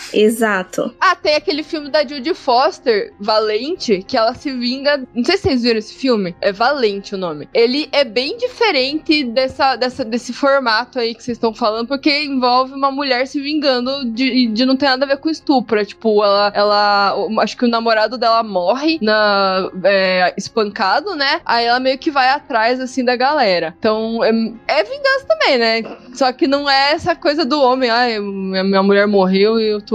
Exato. Ah, tem aquele filme da Judy Foster, Valente, que ela se vinga... Não sei se vocês viram esse filme. É Valente o nome. Ele é bem diferente dessa, dessa, desse formato aí que vocês estão falando, porque envolve uma mulher se vingando de, de não ter nada a ver com estupro. É, tipo, ela, ela... Acho que o namorado dela morre na, é, espancado, né? Aí ela meio que vai atrás, assim, da galera. Então, é, é vingança também, né? Só que não é essa coisa do homem. Ah, minha, minha mulher morreu e eu tô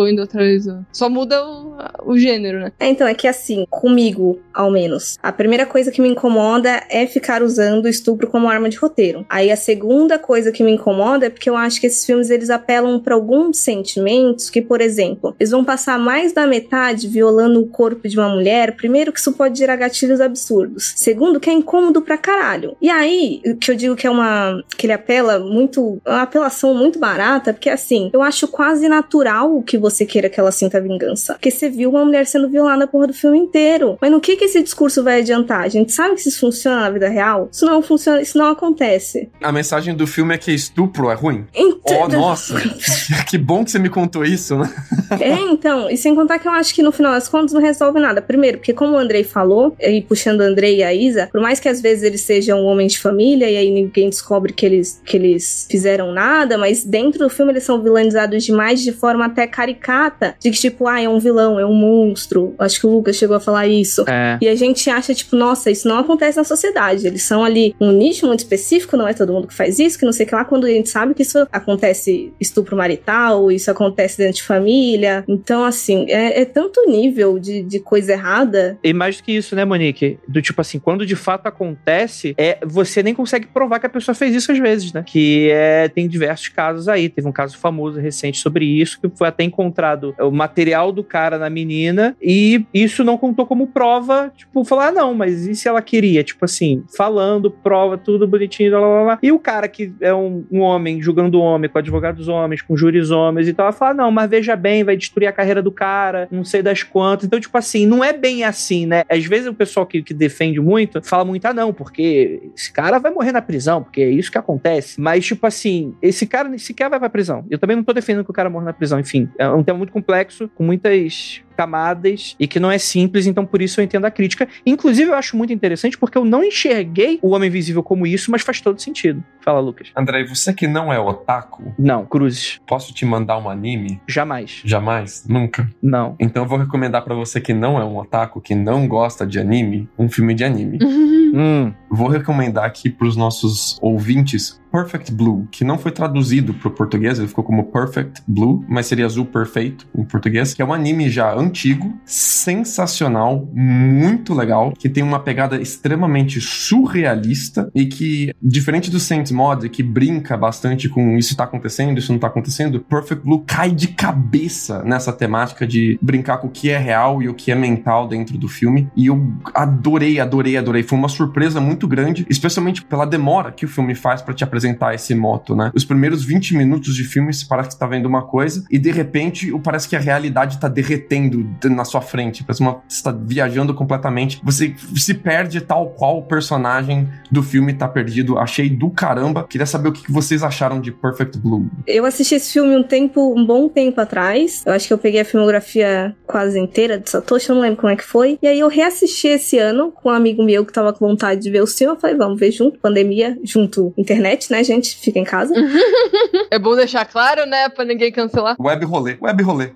tô indo atrás. Só muda o, o gênero, né? É, então, é que assim, comigo, ao menos, a primeira coisa que me incomoda é ficar usando o estupro como arma de roteiro. Aí a segunda coisa que me incomoda é porque eu acho que esses filmes, eles apelam pra alguns sentimentos que, por exemplo, eles vão passar mais da metade violando o corpo de uma mulher. Primeiro, que isso pode gerar gatilhos absurdos. Segundo, que é incômodo pra caralho. E aí, o que eu digo que é uma... que ele apela muito... uma apelação muito barata, porque assim, eu acho quase natural que você queira que ela sinta vingança. Porque você viu uma mulher sendo violada a porra do filme inteiro. Mas no que que esse discurso vai adiantar? A gente sabe que isso funciona na vida real? Isso não funciona, isso não acontece. A mensagem do filme é que estupro é ruim? Então... Oh, nossa! Que bom que você me contou isso, né? É, então, e sem contar que eu acho que no final das contas não resolve nada. Primeiro, porque como o Andrei falou, e puxando o Andrei e a Isa, por mais que às vezes eles sejam um homem de família e aí ninguém descobre que eles, que eles fizeram nada, mas dentro do filme eles são vilanizados demais de forma até caricata, de que tipo, ah, é um vilão, é um monstro. Acho que o Lucas chegou a falar isso. É. E a gente acha, tipo, nossa, isso não acontece na sociedade. Eles são ali um nicho muito específico, não é todo mundo que faz isso, que não sei o que lá, quando a gente sabe que isso acontece estupro marital, isso acontece dentro de família. Então, assim, é, é tanto nível de, de coisa errada. E mais do que isso, né, Monique? Do tipo assim, quando de fato acontece, é, você nem consegue provar que a pessoa fez isso às vezes, né? Que é, tem diversos casos aí. Teve um caso famoso recente sobre isso, que foi até encontrado o material do cara na menina, e isso não contou como prova, tipo, falar, ah, não, mas e se ela queria? Tipo assim, falando, prova, tudo bonitinho, blá, blá, blá. E o cara que é um, um homem, julgando homem, com advogados homens, com júris homens e tal, fala, não, mas veja bem, vai destruir a carreira do cara, não sei das quantas. Então, tipo assim, não é bem assim, né? Às vezes o pessoal que, que defende muito, fala muito, ah, não, porque esse cara vai morrer na prisão, porque é isso que acontece. Mas, tipo assim, esse cara nem sequer vai pra prisão. Eu também não tô defendendo que o cara morra na prisão, enfim. É um tema muito complexo, com muitas camadas e que não é simples, então por isso eu entendo a crítica. Inclusive eu acho muito interessante porque eu não enxerguei o Homem Invisível como isso, mas faz todo sentido. Fala, Lucas. André, você que não é otaku? Não, cruzes. Posso te mandar um anime? Jamais. Jamais? Nunca? Não. Então eu vou recomendar pra você que não é um otaku, que não gosta de anime, um filme de anime. hum. Vou recomendar aqui pros nossos ouvintes Perfect Blue, que não foi traduzido pro português, ele ficou como Perfect Blue, mas seria azul perfeito em português, que é um anime já antigo, sensacional, muito legal, que tem uma pegada extremamente surrealista e que, diferente do Saints Mod, que brinca bastante com isso tá acontecendo, isso não tá acontecendo, Perfect Blue cai de cabeça nessa temática de brincar com o que é real e o que é mental dentro do filme, e eu adorei, adorei, adorei. Foi uma surpresa muito grande, especialmente pela demora que o filme faz pra te apresentar esse moto, né? Os primeiros vinte minutos de filme, você parece que você tá vendo uma coisa e de repente parece que a realidade tá derretendo na sua frente, parece uma, você tá viajando completamente, você se perde tal qual o personagem do filme tá perdido. Achei do caramba. Queria saber o que vocês acharam de Perfect Blue. Eu assisti esse filme um tempo, um bom tempo atrás. Eu acho que eu peguei a filmografia quase inteira de Satoshi, eu não lembro como é que foi. E aí eu reassisti esse ano com um amigo meu que tava com vontade de ver o filme. Eu falei, vamos ver junto, pandemia, junto internet, né, gente? Fica em casa. É bom deixar claro, né, pra ninguém cancelar. Web rolê, web rolê.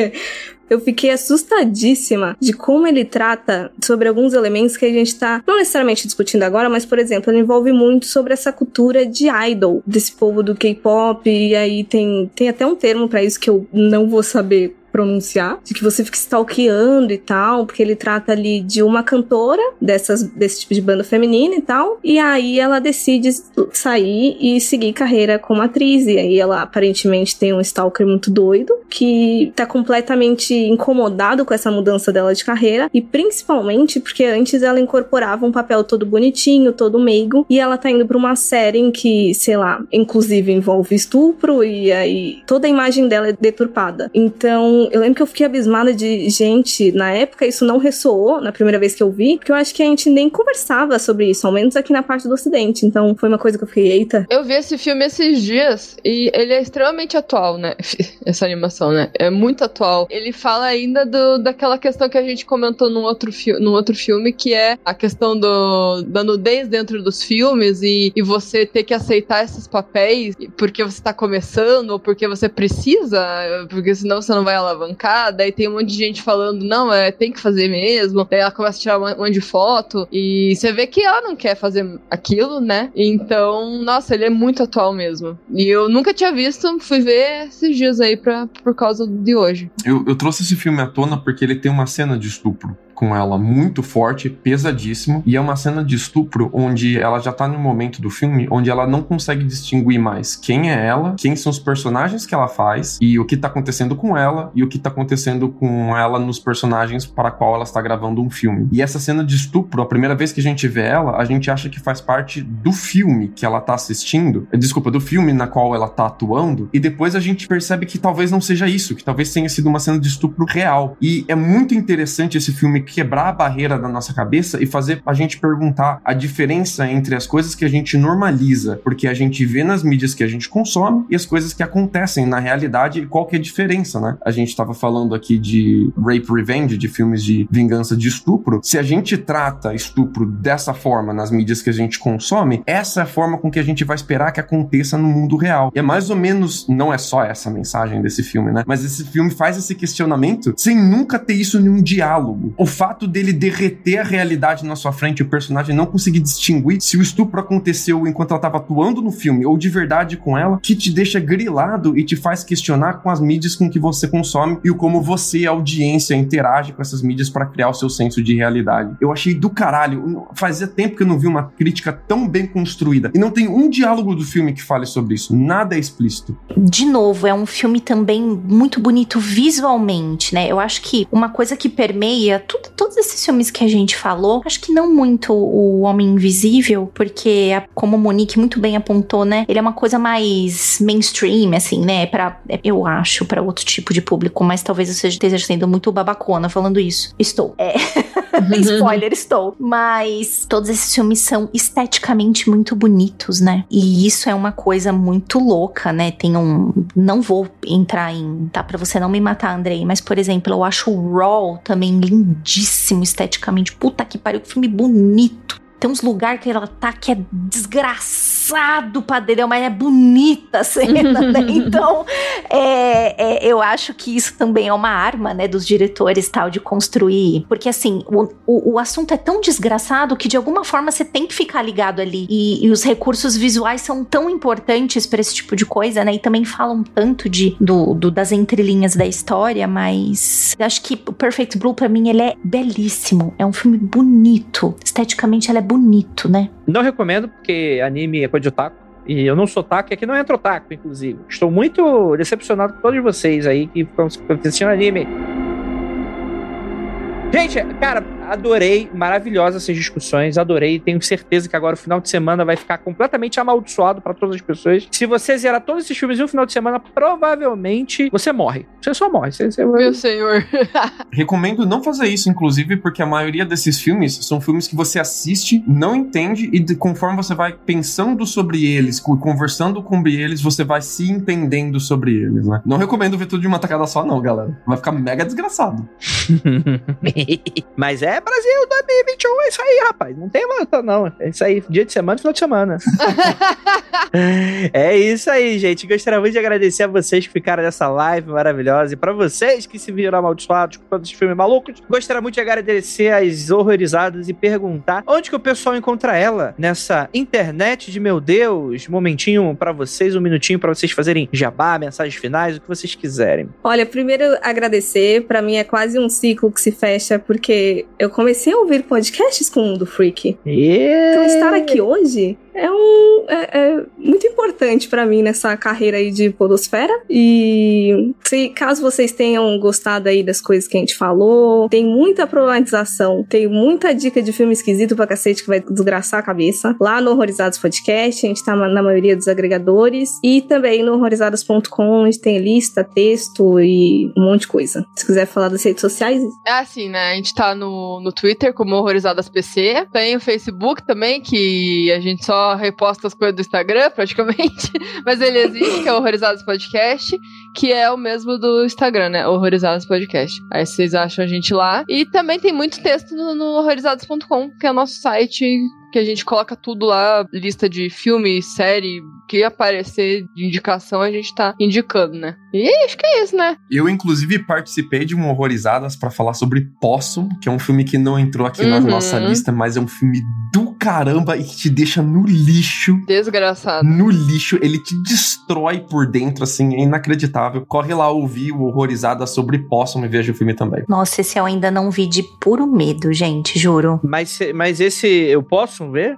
Eu fiquei assustadíssima de como ele trata sobre alguns elementos que a gente tá não necessariamente discutindo agora, mas, por exemplo, ele envolve muito sobre essa cultura de idol, desse povo do K-pop, e aí tem, tem até um termo pra isso que eu não vou saber pronunciar, de que você fica stalkeando e tal, porque ele trata ali de uma cantora dessas, desse tipo de banda feminina e tal, e aí ela decide sair e seguir carreira como atriz, e aí ela aparentemente tem um stalker muito doido, que tá completamente incomodado com essa mudança dela de carreira, e principalmente porque antes ela incorporava um papel todo bonitinho, todo meigo, e ela tá indo pra uma série em que, sei lá, inclusive envolve estupro, e aí toda a imagem dela é deturpada. Então eu lembro que eu fiquei abismada de, gente, na época isso não ressoou, na primeira vez que eu vi, porque eu acho que a gente nem conversava sobre isso, ao menos aqui na parte do ocidente, então foi uma coisa que eu fiquei, eita. Eu vi esse filme esses dias, e ele é extremamente atual, né, essa animação, né, é muito atual. Ele fala ainda do, daquela questão que a gente comentou num outro, fi- num outro filme, que é a questão do, da nudez dentro dos filmes, e, e você ter que aceitar esses papéis porque você tá começando, ou porque você precisa, porque senão você não vai alavancar. Daí tem um monte de gente falando, não, é, tem que fazer mesmo. Daí ela começa a tirar um monte de foto, e você vê que ela não quer fazer aquilo, né? Então, nossa, ele é muito atual mesmo. E eu nunca tinha visto, fui ver esses dias aí pra, por por causa de hoje. Eu, eu trouxe esse filme à tona porque ele tem uma cena de estupro com ela muito forte, pesadíssimo, e é uma cena de estupro onde ela já tá no momento do filme onde ela não consegue distinguir mais quem é ela, quem são os personagens que ela faz, e o que tá acontecendo com ela, e o que tá acontecendo com ela nos personagens para qual ela está gravando um filme. E essa cena de estupro, a primeira vez que a gente vê ela, a gente acha que faz parte do filme que ela tá assistindo, desculpa, do filme na qual ela tá atuando, e depois a gente percebe que talvez não seja isso, que talvez tenha sido uma cena de estupro real. E é muito interessante esse filme quebrar a barreira da nossa cabeça e fazer a gente perguntar a diferença entre as coisas que a gente normaliza, porque a gente vê nas mídias que a gente consome, e as coisas que acontecem na realidade, e qual que é a diferença, né? A gente tava falando aqui de rape revenge, de filmes de vingança de estupro. Se a gente trata estupro dessa forma nas mídias que a gente consome, essa é a forma com que a gente vai esperar que aconteça no mundo real. E é mais ou menos, não é só essa mensagem desse filme, né? Mas esse filme faz esse questionamento sem nunca ter isso em um diálogo. O fato dele derreter a realidade na sua frente e o personagem não conseguir distinguir se o estupro aconteceu enquanto ela estava atuando no filme ou de verdade com ela, que te deixa grilado e te faz questionar com as mídias com que você consome e o como você, a audiência, interage com essas mídias para criar o seu senso de realidade. Eu achei do caralho. Fazia tempo que eu não vi uma crítica tão bem construída. E não tem um diálogo do filme que fale sobre isso. Nada é explícito. De novo, é um filme também muito bonito visualmente, né? Eu acho que uma coisa que permeia tudo, todos esses filmes que a gente falou, acho que não muito o Homem Invisível, porque, como a Monique muito bem apontou, né? Ele é uma coisa mais mainstream, assim, né? Pra, eu acho, para outro tipo de público, mas talvez eu esteja sendo muito babacona falando isso. Estou. É. Spoiler, estou. Mas todos esses filmes são esteticamente muito bonitos, né? E isso é uma coisa muito louca, né? Tem um... Não vou entrar em... Tá, pra você não me matar, Andrei, mas, por exemplo, eu acho o Raw também lindíssimo esteticamente. Puta que pariu, que filme bonito. Tem uns lugares que ela tá que é desgraçado pra dele, mas é bonita a cena, né? Então, é, é, eu acho que isso também é uma arma, né, dos diretores, tal, de construir. Porque, assim, o, o, o assunto é tão desgraçado que, de alguma forma, você tem que ficar ligado ali. E, e os recursos visuais são tão importantes pra esse tipo de coisa, né? E também falam tanto de, do, do, das entrelinhas da história, mas eu acho que o Perfect Blue, pra mim, ele é belíssimo. É um filme bonito. Esteticamente, ele é bonito, né? Não recomendo, porque anime é coisa de otaku. E eu não sou otaku, e aqui não entra otaku, inclusive. Estou muito decepcionado com todos vocês aí que ficam assistindo anime. Gente, cara, adorei, maravilhosas essas discussões, adorei, tenho certeza que agora o final de semana vai ficar completamente amaldiçoado pra todas as pessoas. Se você zerar todos esses filmes em um final de semana, provavelmente você morre. Você só morre. Você, você... Meu senhor. Recomendo não fazer isso, inclusive, porque a maioria desses filmes são filmes que você assiste, não entende, e de, conforme você vai pensando sobre eles, conversando sobre eles, você vai se entendendo sobre eles, né? Não recomendo ver tudo de uma tacada só, não, galera. Vai ficar mega desgraçado. Mas é Brasil dois mil e vinte e um, é isso aí, rapaz. Não tem volta, não. É isso aí, dia de semana, final de semana. É isso aí, gente. Gostaria muito de agradecer a vocês que ficaram nessa live maravilhosa. E pra vocês que se viram amaldiçoados com todos esses filmes malucos, gostaria muito de agradecer as horrorizadas e perguntar onde que o pessoal encontra ela nessa internet de meu Deus. Momentinho pra vocês, um minutinho pra vocês fazerem jabá, mensagens finais, o que vocês quiserem. Olha, primeiro agradecer. Pra mim é quase um ciclo que se fecha, porque eu comecei a ouvir podcasts com o Mundo Freak. Yeah. Então estar aqui hoje é, um, é, é muito importante pra mim nessa carreira aí de podosfera. E se, caso vocês tenham gostado aí das coisas que a gente falou, tem muita problematização, tem muita dica de filme esquisito pra cacete que vai desgraçar a cabeça. Lá no Horrorizados Podcast, a gente tá na maioria dos agregadores. E também no horrorizados ponto com, a gente tem lista, texto e um monte de coisa. Se quiser falar das redes sociais... É assim, né? A gente tá no, no Twitter como Horrorizadas P C. Tem o Facebook também, que a gente só reposta as coisas do Instagram, praticamente. Mas ele existe, que é o Horrorizados Podcast, que é o mesmo do Instagram, né? Horrorizados Podcast. Aí vocês acham a gente lá. E também tem muito texto no, no horrorizados ponto com, que é o nosso site, que a gente coloca tudo lá, lista de filme, série, que aparecer de indicação, a gente tá indicando, né? E acho que é isso, né? Eu, inclusive, participei de um Horrorizadas pra falar sobre Possum, que é um filme que não entrou aqui uhum. na nossa lista, mas é um filme do caramba e que te deixa no lixo. Desgraçado. No lixo, ele te destrói por dentro, assim, é inacreditável. Corre lá ouvir o Horrorizada sobre Possum e veja o filme também. Nossa, esse eu ainda não vi de puro medo, gente, juro. Mas, mas esse eu posso ver?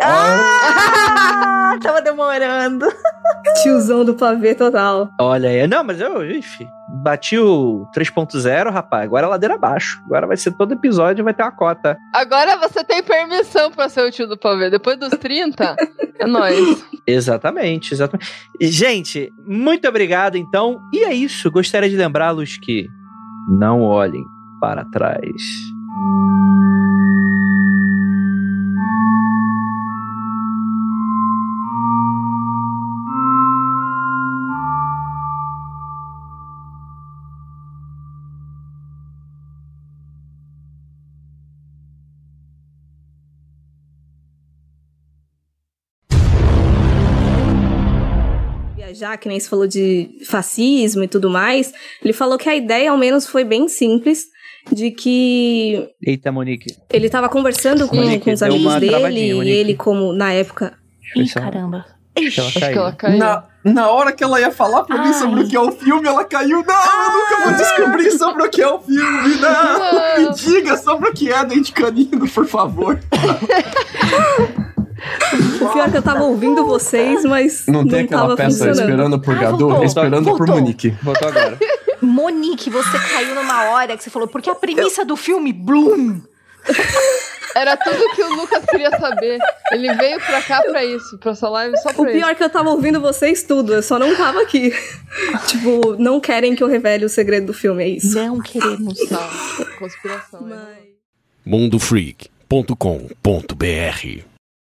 Ah! Tava demorando. Tiozão do pavê total. Olha aí. Não, mas eu, enfim, bati o três ponto zero, rapaz. Agora é ladeira abaixo. Agora vai ser todo episódio, vai ter uma cota. Agora você tem permissão pra ser o tio do pavê. Depois dos trinta, é nóis. Exatamente, exatamente. Gente, muito obrigado, então. E é isso. Gostaria de lembrá-los que não olhem para trás. Já que nem se falou de fascismo e tudo mais, ele falou que a ideia, ao menos, foi bem simples, de que... Eita, Monique. Ele tava conversando com, Monique, com os deu amigos uma dele, travadinha, e Monique. ele, como, na época... Ih, caramba. Acho que ela Acho caiu. que ela caiu. Na, na hora que ela ia falar pra mim Ai. sobre o que é o filme, ela caiu. Não, eu nunca vou descobrir sobre o que é o filme. Não, Não. me diga sobre o que é Dente Canino, por favor. O pior é que eu tava ouvindo vocês, mas Não não, tem aquela tava peça funcionando. Esperando por Ah, Gadot, voltou, esperando por voltou. Monique. Voltou agora. Monique, você caiu numa hora que você falou, porque a premissa do filme, Bloom. Era tudo que o Lucas queria saber. Ele veio pra cá pra isso, pra essa live só pra O isso. pior é que eu tava ouvindo vocês tudo, eu só não tava aqui. Tipo, não querem que eu revele o segredo do filme, é isso. Não queremos. Tá, conspiração. né? Mas... mundo freak ponto com ponto b r